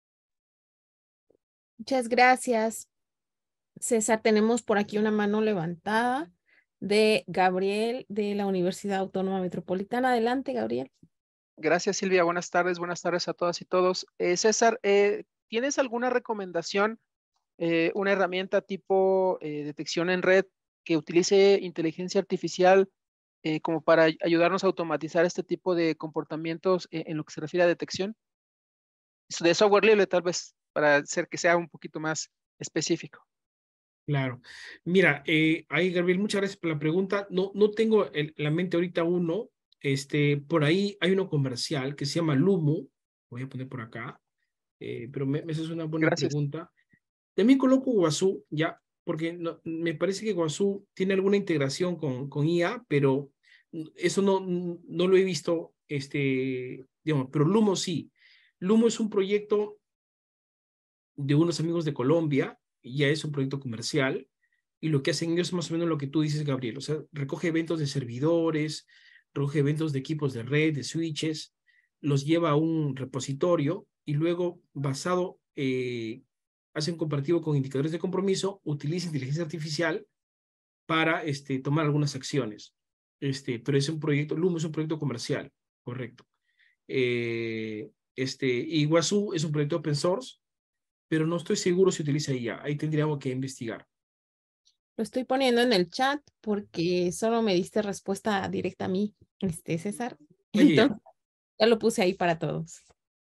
Muchas gracias, César. Tenemos por aquí una mano levantada de Gabriel de la Universidad Autónoma Metropolitana. Adelante, Gabriel. Gracias, Silvia. Buenas tardes. Buenas tardes a todas y todos. Eh, César, eh, ¿tienes alguna recomendación, eh, una herramienta tipo eh, detección en red que utilice inteligencia artificial eh, como para ay- ayudarnos a automatizar este tipo de comportamientos eh, en lo que se refiere a detección? De software libre, tal vez, para hacer que sea un poquito más específico. Claro. Mira, eh, ahí, Gabriel, muchas gracias por la pregunta. No, no tengo en la mente ahorita uno. Este, por ahí hay uno comercial que se llama Lumo. Voy a poner por acá. Eh, pero me, esa es una buena Gracias. pregunta. También coloco Guazú, ya, porque no- me parece que Guazú tiene alguna integración con, con I A, pero eso no, no lo he visto, este, digamos, pero Lumo sí. Lumo es un proyecto de unos amigos de Colombia, y ya es un proyecto comercial, y lo que hacen ellos es más o menos lo que tú dices, Gabriel, o sea, recoge eventos de servidores, recoge eventos de equipos de red, de switches, los lleva a un repositorio y luego, basado, eh, hace un comparativo con indicadores de compromiso, utiliza inteligencia artificial para este, tomar algunas acciones. Este, pero es un proyecto, Lumo es un proyecto comercial, correcto. Eh, este, Iguazú es un proyecto open source, pero no estoy seguro si utiliza I A. Ahí tendríamos que investigar. Lo estoy poniendo en el chat porque solo me diste respuesta directa a mí, este, César. Ah, ya, ya. Entonces, ya lo puse ahí para todos.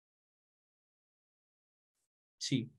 Sí.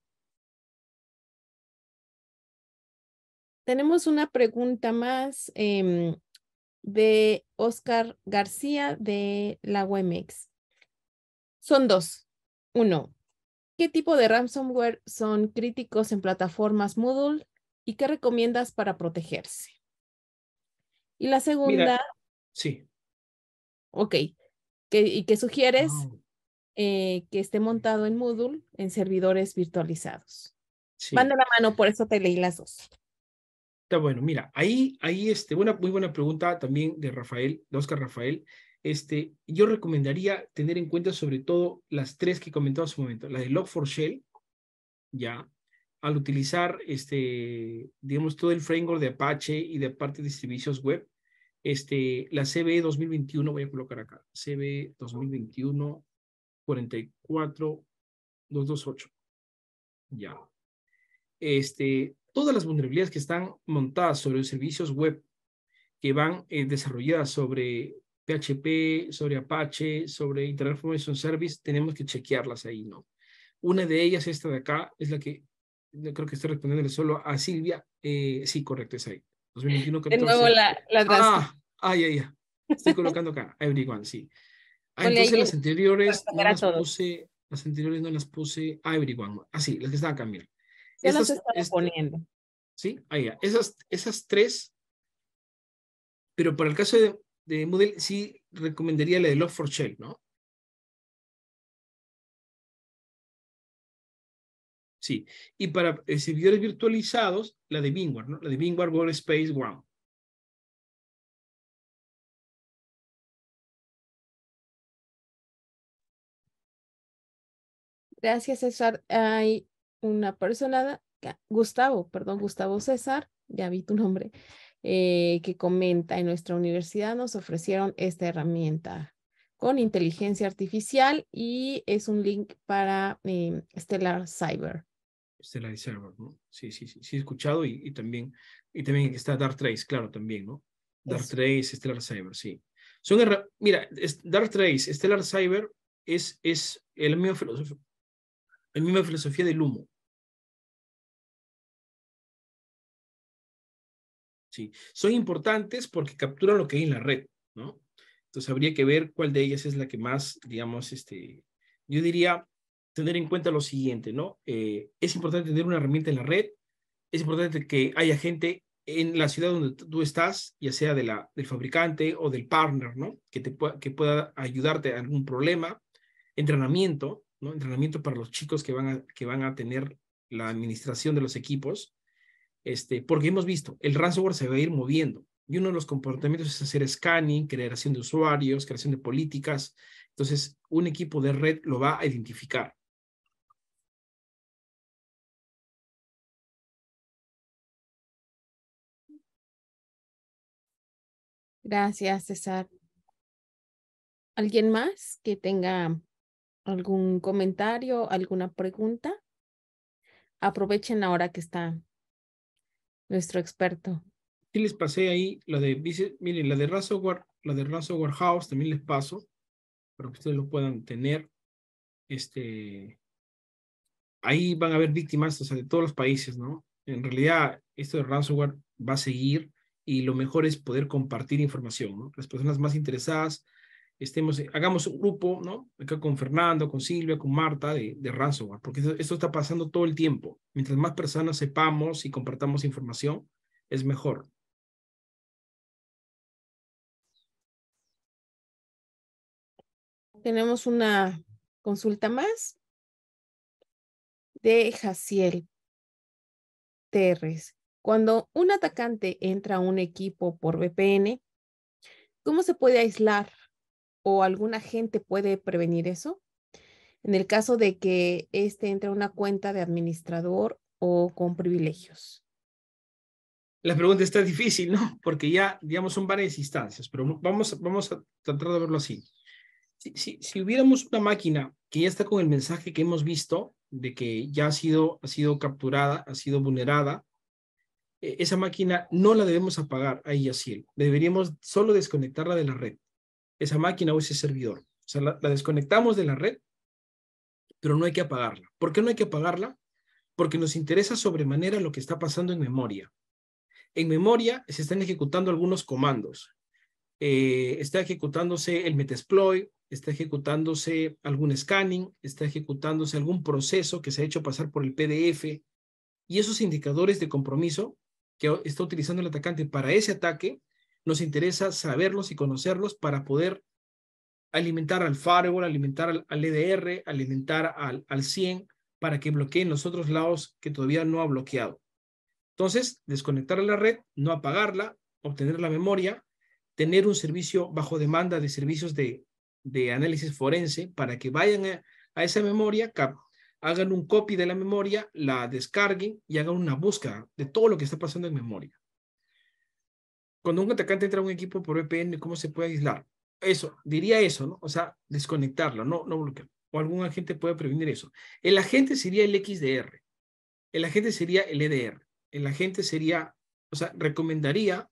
Tenemos una pregunta más em, de Oscar García de la U M X. Son dos. Uno, ¿qué tipo de ransomware son críticos en plataformas Moodle ¿Y qué recomiendas para protegerse? Y la segunda, Mira, sí. ok, ¿qué, ¿y qué sugieres? Ah, Eh, que esté montado en Moodle en servidores virtualizados. Van sí. de la mano, por eso te leí las dos. Está bueno, mira, ahí, ahí, este, una muy buena pregunta también de Rafael, de Oscar Rafael. Este, yo recomendaría tener en cuenta sobre todo las tres que comentaba hace un momento, la de log four shell, ya, al utilizar, este, digamos, todo el framework de Apache y de parte de servicios web, este, la C V E dos mil veintiuno, voy a colocar acá, C V E dos mil veintiuno cuarenta y cuatro doscientos veintiocho, ya. Este, todas las vulnerabilidades que están montadas sobre los servicios web que van eh, desarrolladas sobre P H P, sobre Apache, sobre Internet Information Service, tenemos que chequearlas ahí, ¿no? Una de ellas, esta de acá, es la que yo creo que estoy respondiéndole solo a Silvia. Eh, sí, correcto, es ahí. dos mil veintiuno De nuevo catorce. la, la transcripción. Ah, ah, ya, ya. Estoy colocando acá, everyone, sí. Ah, Ponle ahí entonces las para anteriores no escoger a las todos. puse, las anteriores no las puse a everyone. Ah, sí, las que estaban acá, mira. Yo las he Estas, estado este, poniendo. sí, ahí ya. Esas, esas tres, pero para el caso de, de Moodle sí recomendaría la de log four shell, ¿no? Sí. Y para eh, servidores virtualizados, la de VMware, ¿no? La de VMware Workspace ONE. Gracias, César. Hay una persona, Gustavo, perdón, Gustavo César, ya vi tu nombre, eh, que comenta, en nuestra universidad nos ofrecieron esta herramienta con inteligencia artificial y es un link para eh, Stellar Cyber. Stellar Server, ¿no? Sí, sí, sí, sí he escuchado y, y también, y también está Darktrace, claro, también, ¿no? Eso. Darktrace, Stellar Cyber, sí. Son herra- Mira, es- Darktrace, Stellar Cyber es, es la misma filosofía, la misma filosofía del humo. Sí, son importantes porque capturan lo que hay en la red, ¿no? Entonces habría que ver cuál de ellas es la que más, digamos, este, yo diría tener en cuenta lo siguiente, ¿no? Eh, es importante tener una herramienta en la red, es importante que haya gente en la ciudad donde tú estás, ya sea de la, del fabricante o del partner, ¿no? Que, te pueda, que pueda ayudarte a algún problema, entrenamiento, ¿no? Entrenamiento para los chicos que van a, que van a tener la administración de los equipos, este, porque hemos visto, el ransomware se va a ir moviendo y uno de los comportamientos es hacer scanning, creación de usuarios, creación de políticas. Entonces, un equipo de red lo va a identificar. Gracias, César. ¿Alguien más que tenga algún comentario, alguna pregunta? Aprovechen ahora que está nuestro experto. Sí les pasé ahí la de, dice, miren, la de ransomware, la de ransomware house también les paso para que ustedes lo puedan tener. Este, ahí van a haber víctimas, o sea, de todos los países, ¿no? En realidad, esto de ransomware va a seguir y lo mejor es poder compartir información, ¿no? Las personas más interesadas, estemos, hagamos un grupo, ¿no? Acá con Fernando, con Silvia, con Marta, de, de ransomware, porque esto, esto está pasando todo el tiempo. Mientras más personas sepamos y compartamos información, es mejor. Tenemos una consulta más de Jaciel Terres. Cuando un atacante entra a un equipo por V P N, ¿cómo se puede aislar o algún agente puede prevenir eso? En el caso de que éste entre a una cuenta de administrador o con privilegios. La pregunta está difícil, ¿no? Porque ya, digamos, son varias instancias, pero vamos, vamos a tratar de verlo así. Si, si, si hubiéramos una máquina que ya está con el mensaje que hemos visto de que ya ha sido, ha sido capturada, ha sido vulnerada, eh, esa máquina no la debemos apagar ahí así. Deberíamos solo desconectarla de la red, esa máquina o ese servidor. O sea, la, la desconectamos de la red, pero no hay que apagarla. ¿Por qué no hay que apagarla? Porque nos interesa sobremanera lo que está pasando en memoria. En memoria se están ejecutando algunos comandos. Eh, está ejecutándose el Metasploit, está ejecutándose algún scanning, está ejecutándose algún proceso que se ha hecho pasar por el P D F Y esos indicadores de compromiso que está utilizando el atacante para ese ataque, nos interesa saberlos y conocerlos para poder alimentar al firewall, alimentar al, al E D R, alimentar al, al cien, para que bloqueen los otros lados que todavía no ha bloqueado. Entonces, desconectar la red, no apagarla, obtener la memoria, tener un servicio bajo demanda de servicios de, de análisis forense para que vayan a, a esa memoria, cap, hagan un copy de la memoria, la descarguen y hagan una búsqueda de todo lo que está pasando en memoria. Cuando un atacante entra a un equipo por V P N, ¿cómo se puede aislar? Eso, diría eso, ¿no? O sea, desconectarlo, no, no bloquearlo. O algún agente puede prevenir eso. El agente sería el X D R. El agente sería el E D R. El agente sería, o sea, recomendaría,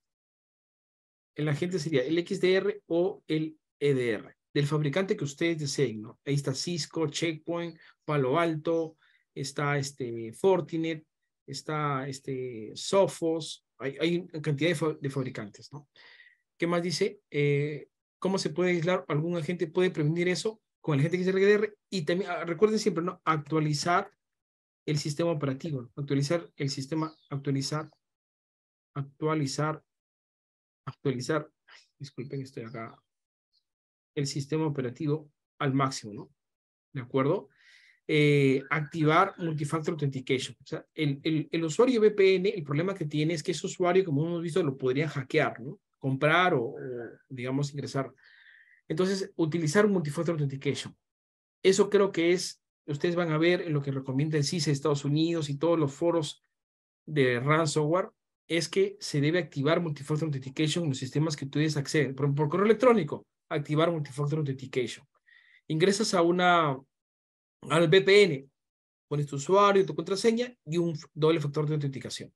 el agente sería el X D R o el E D R, del fabricante que ustedes deseen, ¿no? Ahí está Cisco, Checkpoint, Palo Alto, está este Fortinet, está este Sophos, hay, hay una cantidad de, fa de fabricantes, ¿no? ¿Qué más dice? Eh, ¿Cómo se puede aislar? ¿Algún agente puede prevenir eso con el agente X D R? Y también, recuerden siempre, ¿no? Actualizar el sistema operativo, ¿no? Actualizar el sistema, actualizar, actualizar, actualizar, disculpen, estoy acá, el sistema operativo al máximo, ¿no? ¿De acuerdo? Eh, activar Multifactor Authentication. O sea, el, el, el usuario V P N, el problema que tiene es que ese usuario, como hemos visto, lo podrían hackear, ¿no? Comprar o, o, digamos, ingresar. Entonces, utilizar Multifactor Authentication. Eso creo que es, ustedes van a ver en lo que recomienda el C I S E de Estados Unidos y todos los foros de ransomware, es que se debe activar Multifactor Authentication en los sistemas que ustedes acceden. Por, por correo electrónico, activar Multifactor Authentication. Ingresas a una, al V P N, pones tu usuario, tu contraseña y un doble factor de autenticación.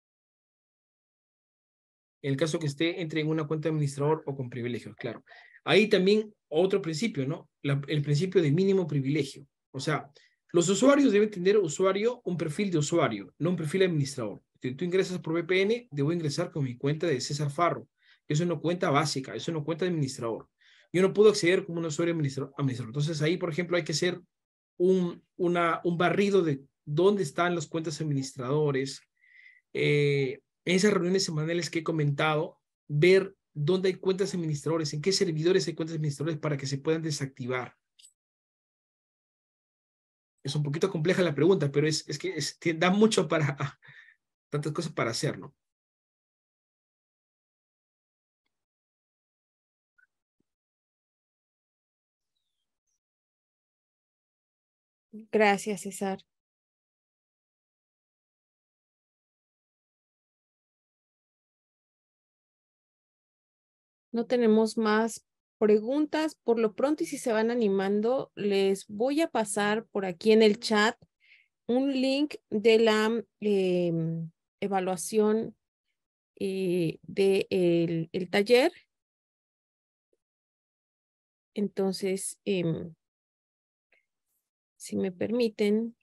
En el caso que esté entre en una cuenta de administrador o con privilegios, claro. Ahí también otro principio, ¿no? La, el principio de mínimo privilegio. O sea, los usuarios deben tener usuario, un perfil de usuario, no un perfil de administrador. Si tú ingresas por V P N, debo ingresar con mi cuenta de César Farro. Es una cuenta básica, es una cuenta de administrador. Yo no puedo acceder como un usuario administrador. Entonces ahí, por ejemplo, hay que hacer un, una, un barrido de dónde están las cuentas administradores. Eh, en esas reuniones semanales que he comentado, ver dónde hay cuentas administradores, en qué servidores hay cuentas administradores para que se puedan desactivar. Es un poquito compleja la pregunta, pero es, es que, es que da mucho para, tantas cosas para hacer, ¿no? Gracias, César. No tenemos más preguntas por lo pronto, y si se van animando, les voy a pasar por aquí en el chat un link de la eh, evaluación eh, del de el taller. Entonces, eh, si me permiten.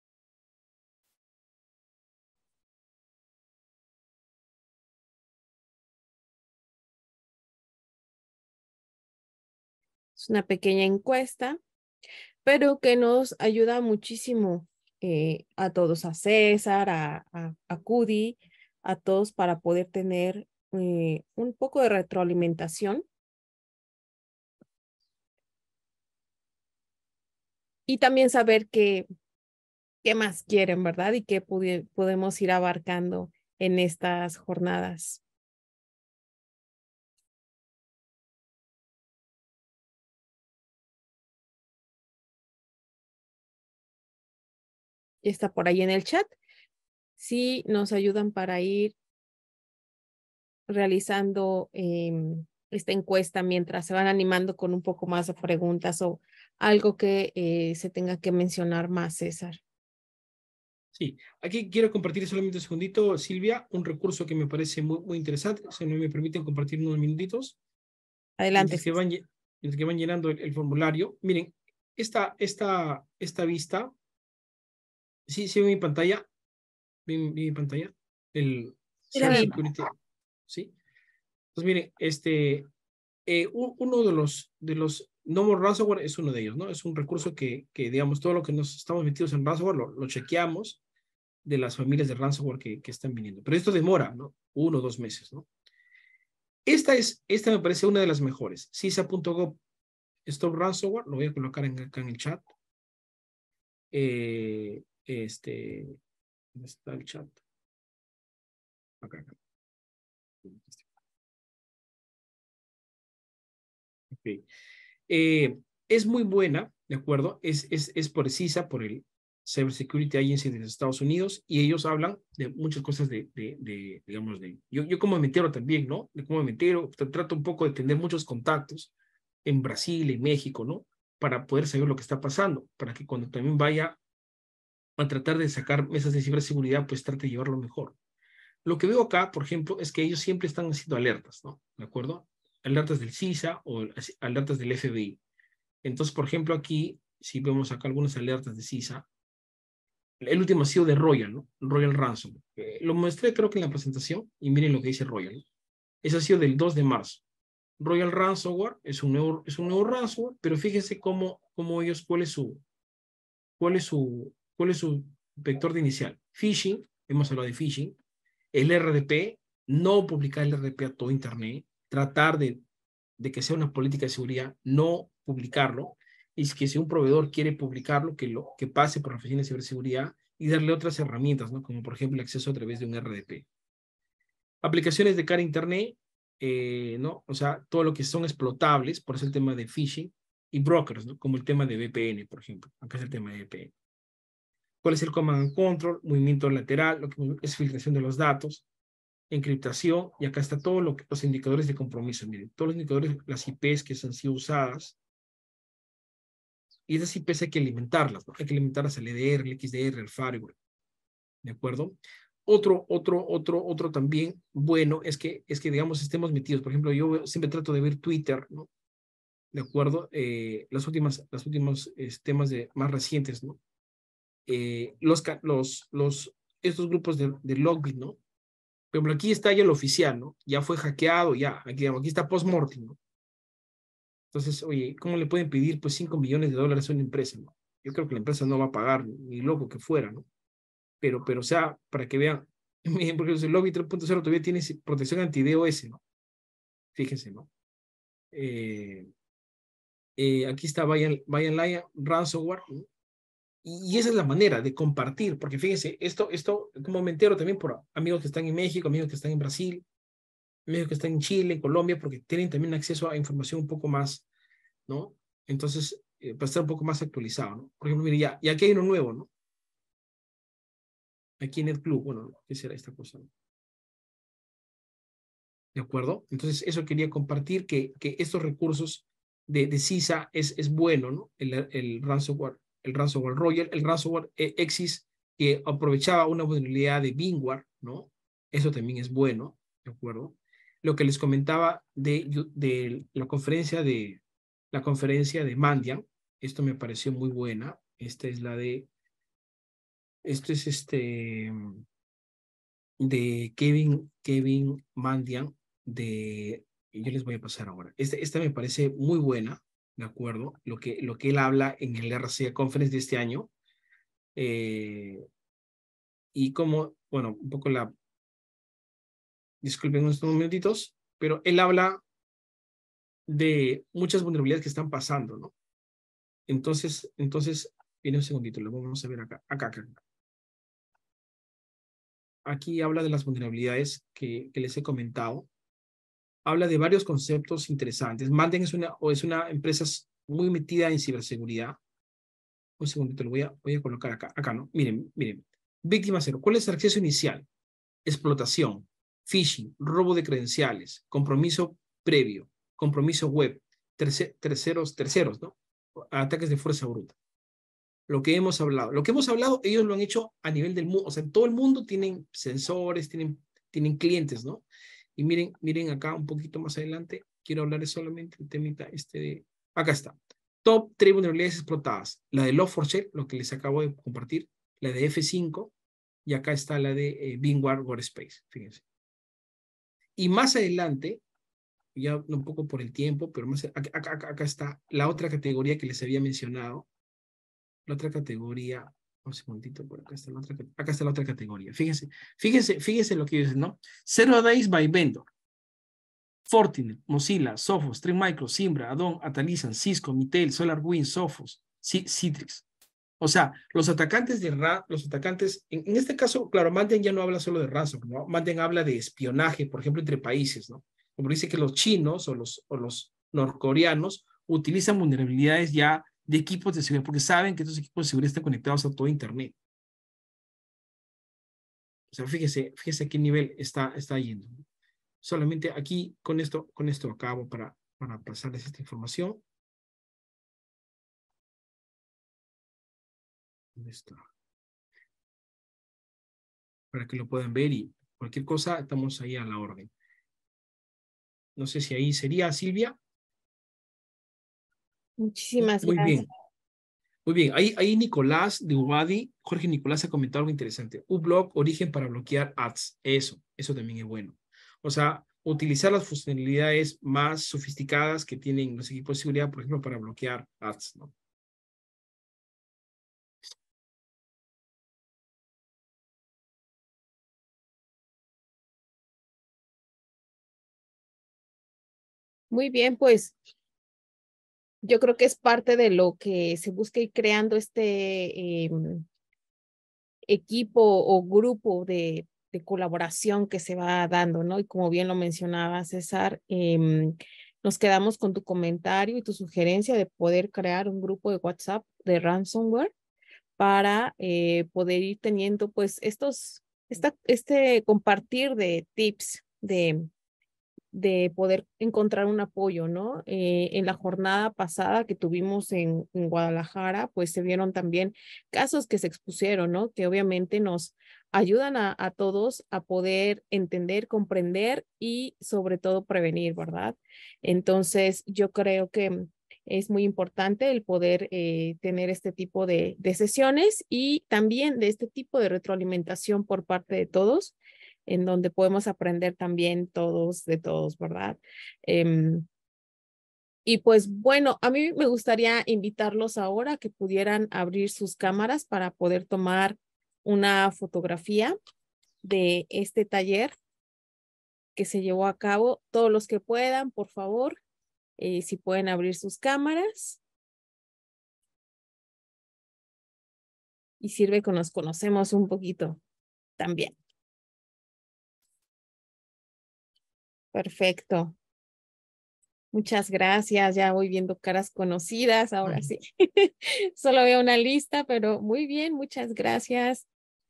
Es una pequeña encuesta, pero que nos ayuda muchísimo eh, a todos, a César, a, a, a Cudi, a todos, para poder tener eh, un poco de retroalimentación. Y también saber qué, qué más quieren, ¿verdad? Y qué podemos ir abarcando en estas jornadas. Está por ahí en el chat. Sí, nos ayudan para ir realizando eh, esta encuesta mientras se van animando con un poco más de preguntas o algo que eh, se tenga que mencionar más, César. Sí, aquí quiero compartir solamente un segundito, Silvia, un recurso que me parece muy, muy interesante. Si no me permiten compartir unos minutitos. Adelante. Mientras que van, mientras que van llenando el, el formulario. Miren, esta, esta, esta vista, ¿sí, sí ven mi pantalla? ¿Ven mi pantalla? El Sí, Security, ¿sí? Entonces, miren, este, eh, uno de los, de los No More Ransomware es uno de ellos, ¿no? Es un recurso que, que digamos, todo lo que nos estamos metidos en ransomware lo, lo chequeamos, de las familias de ransomware que, que están viniendo. Pero esto demora, ¿no? Uno o dos meses, ¿no? Esta, es, esta me parece una de las mejores. cisa punto gov Stop Ransomware, lo voy a colocar en, acá en el chat. Eh, este, ¿dónde está el chat? Acá, acá. Okay. Eh, es muy buena, ¿de acuerdo? Es, es, es por CISA, por el Cyber Security Agency de los Estados Unidos, y ellos hablan de muchas cosas de, de, de digamos, de... Yo, yo como me entero también, ¿no? De cómo me entero, trato un poco de tener muchos contactos en Brasil, en México, ¿no? Para poder saber lo que está pasando, para que cuando también vaya a tratar de sacar mesas de ciberseguridad, pues trate de llevarlo mejor. Lo que veo acá, por ejemplo, es que ellos siempre están haciendo alertas, ¿no? ¿De acuerdo? Alertas del CISA o alertas del F B I. Entonces, por ejemplo, aquí, si vemos acá algunas alertas de CISA, el último ha sido de Royal, ¿no? Royal Ransom. Eh, lo mostré creo que en la presentación, y miren lo que dice Royal, ¿no? Ese ha sido del dos de marzo. Royal Ransomware es un nuevo, es un nuevo ransomware, pero fíjense cómo, cómo ellos, cuál es su, cuál es su, cuál es su vector de inicial. Phishing, hemos hablado de phishing, el R D P, no publicar el R D P a todo Internet, tratar de, de que sea una política de seguridad, no publicarlo, y es que si un proveedor quiere publicarlo, que, lo, que pase por la oficina de ciberseguridad y darle otras herramientas, ¿no? Como por ejemplo el acceso a través de un R D P. Aplicaciones de cara a Internet, eh, ¿no? O sea, todo lo que son explotables, por eso el tema de phishing, y brokers, ¿no? Como el tema de V P N, por ejemplo. Acá es el tema de V P N. ¿Cuál es el command and control? Movimiento lateral, lo que es filtración de los datos, encriptación, y acá está todo lo que, los indicadores de compromiso. Miren, todos los indicadores, las I Pes que han sido usadas, y esas I Pes hay que alimentarlas, ¿no? Hay que alimentarlas al E D R, al X D R, al firewall. ¿De acuerdo? Otro, otro, otro, otro también bueno es que, es que, digamos, estemos metidos. Por ejemplo, yo siempre trato de ver Twitter, ¿no? ¿De acuerdo? Eh, las últimas, las últimos eh, temas de, más recientes, ¿no? Eh, los, los, los, estos grupos de, de Logbit, ¿no? Por ejemplo, aquí está ya el oficial, ¿no? Ya fue hackeado, ya, aquí, aquí está post-mortem, ¿no? Entonces, oye, ¿cómo le pueden pedir, pues, cinco millones de dólares a una empresa, ¿no? Yo creo que la empresa no va a pagar, ni loco que fuera, ¿no? Pero, pero, o sea, para que vean, porque el Logbit tres punto cero todavía tiene protección anti-DOS, ¿no? Fíjense, ¿no? Eh, eh, aquí está Vayan Lion Ransomware, ¿no? Y esa es la manera de compartir, porque fíjense, esto, esto, como me entero también por amigos que están en México, amigos que están en Brasil, amigos que están en Chile, en Colombia, porque tienen también acceso a información un poco más, ¿no? Entonces, eh, para estar un poco más actualizado, ¿no? Por ejemplo, mire, ya, y aquí hay uno nuevo, ¿no? Aquí en el club, bueno, ¿qué será esta cosa? ¿De acuerdo? Entonces, eso quería compartir, que, que estos recursos de, de CISA es, es bueno, ¿no? El, el ransomware, el ransomware Royal, el ransomware Exis, que aprovechaba una vulnerabilidad de Bingware, ¿no? Eso también es bueno, ¿de acuerdo? Lo que les comentaba de, de la conferencia de la conferencia de Mandiant, esto me pareció muy buena. Esta es la de, esto es este, de Kevin, Kevin Mandiant, de, yo les voy a pasar ahora. Esta, esta me parece muy buena, ¿de acuerdo? Lo que, lo que él habla en el R C A Conference de este año. Eh, y como, bueno, un poco la, disculpen unos minutitos, pero él habla de muchas vulnerabilidades que están pasando, ¿no? Entonces, entonces, viene un segundito, lo vamos a ver acá, acá, acá. Aquí habla de las vulnerabilidades que, que les he comentado. Habla de varios conceptos interesantes. Mandiant es una, o es una empresa muy metida en ciberseguridad. Un segundito, lo voy a, voy a colocar acá, acá, ¿no? Miren, miren. Víctima cero. ¿Cuál es el acceso inicial? Explotación, phishing, robo de credenciales, compromiso previo, compromiso web, terce, terceros, terceros, ¿no? Ataques de fuerza bruta. Lo que hemos hablado. Lo que hemos hablado, ellos lo han hecho a nivel del mundo. O sea, en todo el mundo tienen sensores, tienen, tienen clientes, ¿no? Y miren, miren acá un poquito más adelante, quiero hablarles solamente el temita este de, acá está. Top tres vulnerabilidades explotadas. La de Log four Shell, lo que les acabo de compartir, la de F cinco, y acá está la de eh, Bingware Workspace, fíjense. Y más adelante, ya un poco por el tiempo, pero más, acá, acá, acá está la otra categoría que les había mencionado. La otra categoría, Un segundito, por acá está la otra, acá está la otra categoría. Fíjense, fíjense, fíjense lo que dicen, ¿no? Zero Days by Vendor. Fortinet, Mozilla, Sophos, Trend Micro, Simbra, Addon, Atalisan, Cisco, Mitel, SolarWinds, Sophos, Citrix. O sea, los atacantes de ra los atacantes, en, en este caso, claro, Mandiant ya no habla solo de ransom, ¿no? Mandiant habla de espionaje, por ejemplo, entre países, ¿no? Como dice que los chinos o los, o los norcoreanos utilizan vulnerabilidades ya de equipos de seguridad, porque saben que estos equipos de seguridad están conectados a todo Internet. O sea, fíjese, fíjese a qué nivel está, está yendo. Solamente aquí, con esto, con esto acabo para, para pasarles esta información. ¿Dónde está? Para que lo puedan ver y cualquier cosa, estamos ahí a la orden. No sé si ahí sería, Silvia. Muchísimas Muy gracias. bien. Muy bien, ahí, ahí Nicolás de Ubadi, Jorge Nicolás ha comentado algo interesante. uBlock, origen para bloquear ads. Eso, eso también es bueno. O sea, utilizar las funcionalidades más sofisticadas que tienen los equipos de seguridad, por ejemplo, para bloquear ads, ¿no? Muy bien, pues yo creo que es parte de lo que se busca ir creando este eh, equipo o grupo de, de colaboración que se va dando, ¿no? Y como bien lo mencionaba César, eh, nos quedamos con tu comentario y tu sugerencia de poder crear un grupo de WhatsApp de ransomware para eh, poder ir teniendo pues estos, esta, este compartir de tips de de poder encontrar un apoyo, ¿no? Eh, en la jornada pasada que tuvimos en, en Guadalajara, pues se vieron también casos que se expusieron, ¿no? Que obviamente nos ayudan a, a todos a poder entender, comprender y sobre todo prevenir, ¿verdad? Entonces, yo creo que es muy importante el poder eh, tener este tipo de, de sesiones y también de este tipo de retroalimentación por parte de todos en donde podemos aprender también todos de todos, ¿verdad? Eh, y pues bueno, a mí me gustaría invitarlos ahora a que pudieran abrir sus cámaras para poder tomar una fotografía de este taller que se llevó a cabo. Todos los que puedan, por favor, eh, si pueden abrir sus cámaras. Y sirve que nos conocemos un poquito también. Perfecto. Muchas gracias, ya voy viendo caras conocidas, ahora sí. Solo veo una lista, pero muy bien, muchas gracias.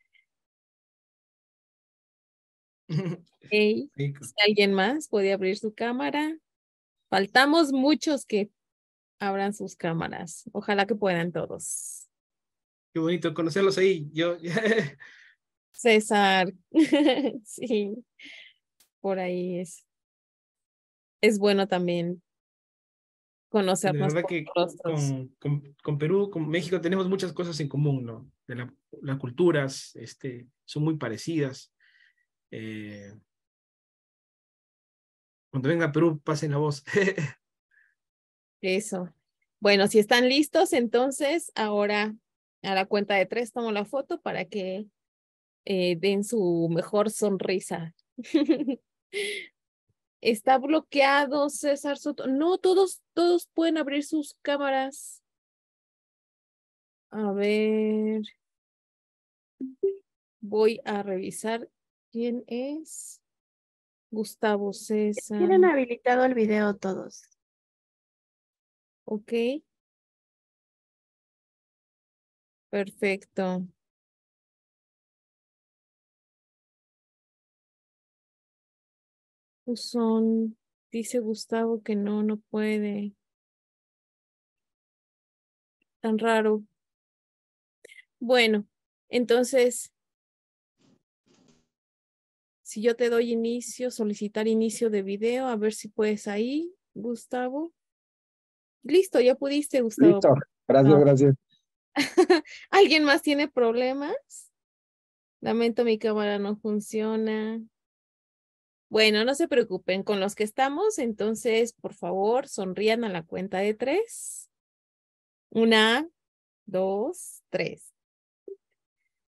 Hey, si alguien más puede abrir su cámara. Faltamos muchos que abran sus cámaras. Ojalá que puedan todos. Qué bonito conocerlos ahí. Yo, César, sí, por ahí es. Es bueno también de conocernos verdad por que rostros. con, con, con Perú, con México tenemos muchas cosas en común, ¿no? De la, las culturas este, son muy parecidas. Eh, cuando venga a Perú, pasen la voz. Eso. Bueno, si están listos, entonces ahora a la cuenta de tres tomo la foto para que eh, den su mejor sonrisa. Está bloqueado, César Soto. No, todos, todos pueden abrir sus cámaras. A ver. Voy a revisar quién es. Gustavo César. Tienen habilitado el video todos. Ok. Perfecto. Son, dice Gustavo que no, no puede. Tan raro. Bueno, entonces, si yo te doy inicio, solicitar inicio de video, a ver si puedes ahí, Gustavo. Listo, ya pudiste, Gustavo. Listo, gracias, Ah. gracias. ¿Alguien más tiene problemas? Lamento, mi cámara no funciona. Bueno, no se preocupen con los que estamos, entonces, por favor, sonrían a la cuenta de tres. Una, dos, tres.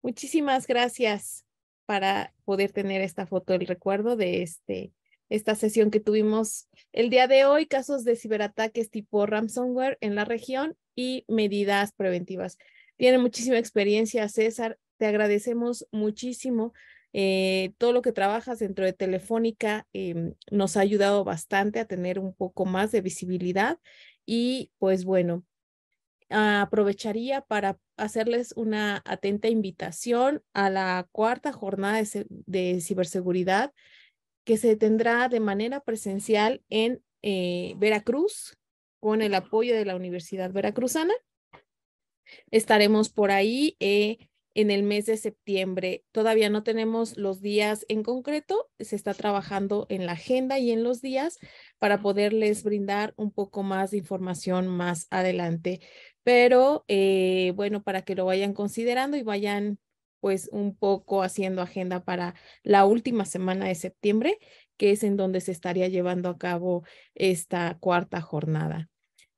Muchísimas gracias para poder tener esta foto del recuerdo de este, esta sesión que tuvimos el día de hoy, casos de ciberataques tipo ransomware en la región y medidas preventivas. Tiene muchísima experiencia, César. Te agradecemos muchísimo. Eh, todo lo que trabajas dentro de Telefónica eh, nos ha ayudado bastante a tener un poco más de visibilidad y pues bueno, aprovecharía para hacerles una atenta invitación a la cuarta jornada de, de ciberseguridad que se tendrá de manera presencial en eh, Veracruz con el apoyo de la Universidad Veracruzana. Estaremos por ahí eh, en el mes de septiembre. Todavía no tenemos los días en concreto, se está trabajando en la agenda y en los días para poderles brindar un poco más de información más adelante. Pero eh, bueno, para que lo vayan considerando y vayan pues un poco haciendo agenda para la última semana de septiembre, que es en donde se estaría llevando a cabo esta cuarta jornada.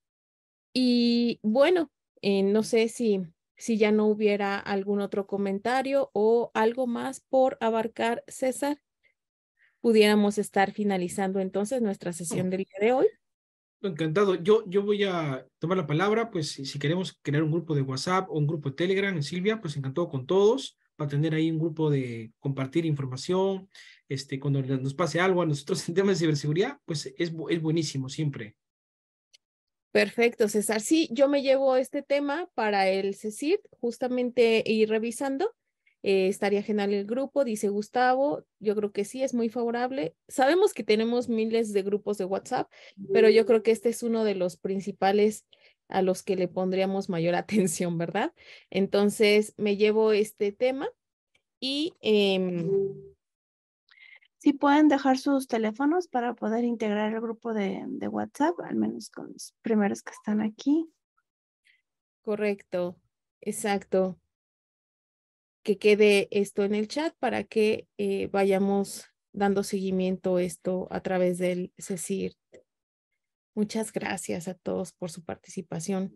Y bueno, eh, no sé si, si ya no hubiera algún otro comentario o algo más por abarcar, César. Pudiéramos estar finalizando entonces nuestra sesión del día de hoy. Encantado. Yo, yo voy a tomar la palabra, pues si, si queremos crear un grupo de WhatsApp o un grupo de Telegram, Silvia, pues encantado con todos, para tener ahí un grupo de compartir información, este, cuando nos pase algo a nosotros en temas de ciberseguridad, pues es, es buenísimo siempre. Perfecto, César. Sí, yo me llevo este tema para el CECIRT, justamente ir revisando. Eh, estaría genial el grupo, dice Gustavo. Yo creo que sí, es muy favorable. Sabemos que tenemos miles de grupos de WhatsApp, pero yo creo que este es uno de los principales a los que le pondríamos mayor atención, ¿verdad? Entonces, me llevo este tema y... Eh, sí pueden dejar sus teléfonos para poder integrar el grupo de, de WhatsApp, al menos con los primeros que están aquí. Correcto, exacto. Que quede esto en el chat para que eh, vayamos dando seguimiento a esto a través del CECIRT. Muchas gracias a todos por su participación.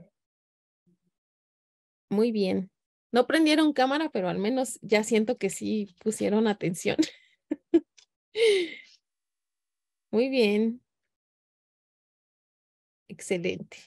Muy bien. No prendieron cámara, pero al menos ya siento que sí pusieron atención. Muy bien. Excelente.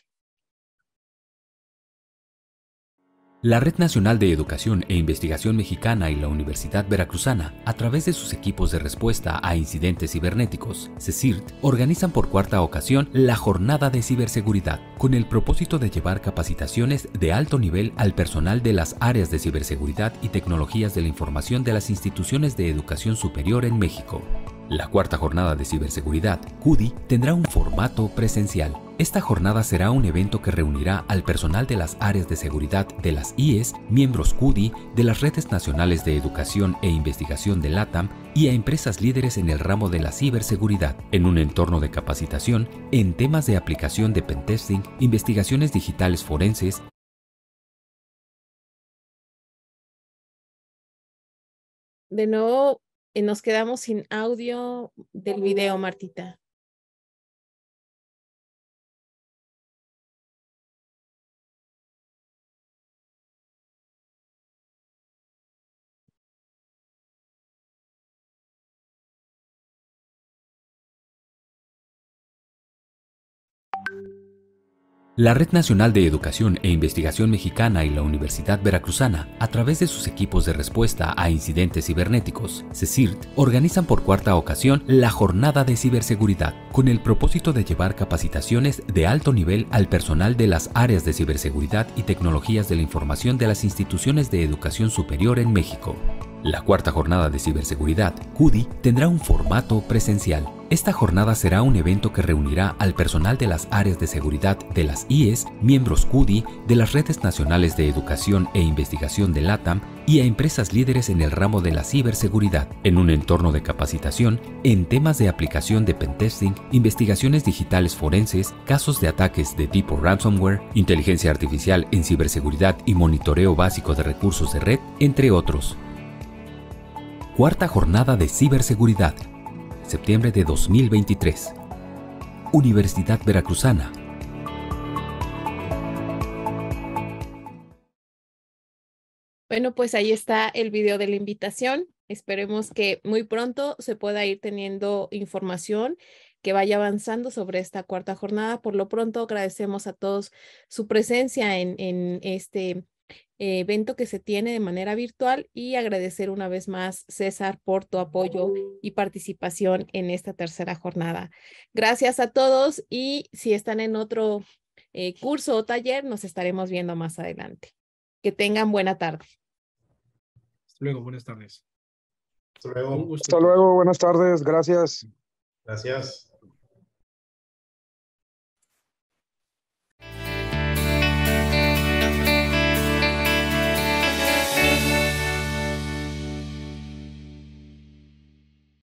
La Red Nacional de Educación e Investigación Mexicana y la Universidad Veracruzana, a través de sus equipos de respuesta a incidentes cibernéticos, CECIRT, organizan por cuarta ocasión la Jornada de Ciberseguridad, con el propósito de llevar capacitaciones de alto nivel al personal de las áreas de ciberseguridad y tecnologías de la información de las instituciones de educación superior en México. La cuarta jornada de ciberseguridad, C U D I, tendrá un formato presencial. Esta jornada será un evento que reunirá al personal de las áreas de seguridad de las I E S, miembros C U D I, de las redes nacionales de educación e investigación de LATAM y a empresas líderes en el ramo de la ciberseguridad, en un entorno de capacitación en temas de aplicación de pentesting, investigaciones digitales forenses. De nuevo, eh, nos quedamos sin audio del video, Martita. La Red Nacional de Educación e Investigación Mexicana y la Universidad Veracruzana, a través de sus equipos de respuesta a incidentes cibernéticos, CECIRT, organizan por cuarta ocasión la Jornada de Ciberseguridad, con el propósito de llevar capacitaciones de alto nivel al personal de las áreas de ciberseguridad y tecnologías de la información de las instituciones de educación superior en México. La cuarta jornada de ciberseguridad, C U D I, tendrá un formato presencial. Esta jornada será un evento que reunirá al personal de las áreas de seguridad de las I E S, miembros C U D I, de las redes nacionales de educación e investigación de LATAM y a empresas líderes en el ramo de la ciberseguridad, en un entorno de capacitación en temas de aplicación de pentesting, investigaciones digitales forenses, casos de ataques de tipo ransomware, inteligencia artificial en ciberseguridad y monitoreo básico de recursos de red, entre otros. Cuarta jornada de ciberseguridad, septiembre de dos mil veintitrés. Universidad Veracruzana. Bueno, pues ahí está el video de la invitación. Esperemos que muy pronto se pueda ir teniendo información que vaya avanzando sobre esta cuarta jornada. Por lo pronto, agradecemos a todos su presencia en, en este eh, evento que se tiene de manera virtual y agradecer una vez más, César, por tu apoyo y participación en esta tercera jornada. Gracias a todos y si están en otro eh, curso o taller, nos estaremos viendo más adelante. Que tengan buena tarde. Hasta luego, buenas tardes. Hasta luego. Un gusto. Hasta luego, buenas tardes, gracias. Gracias.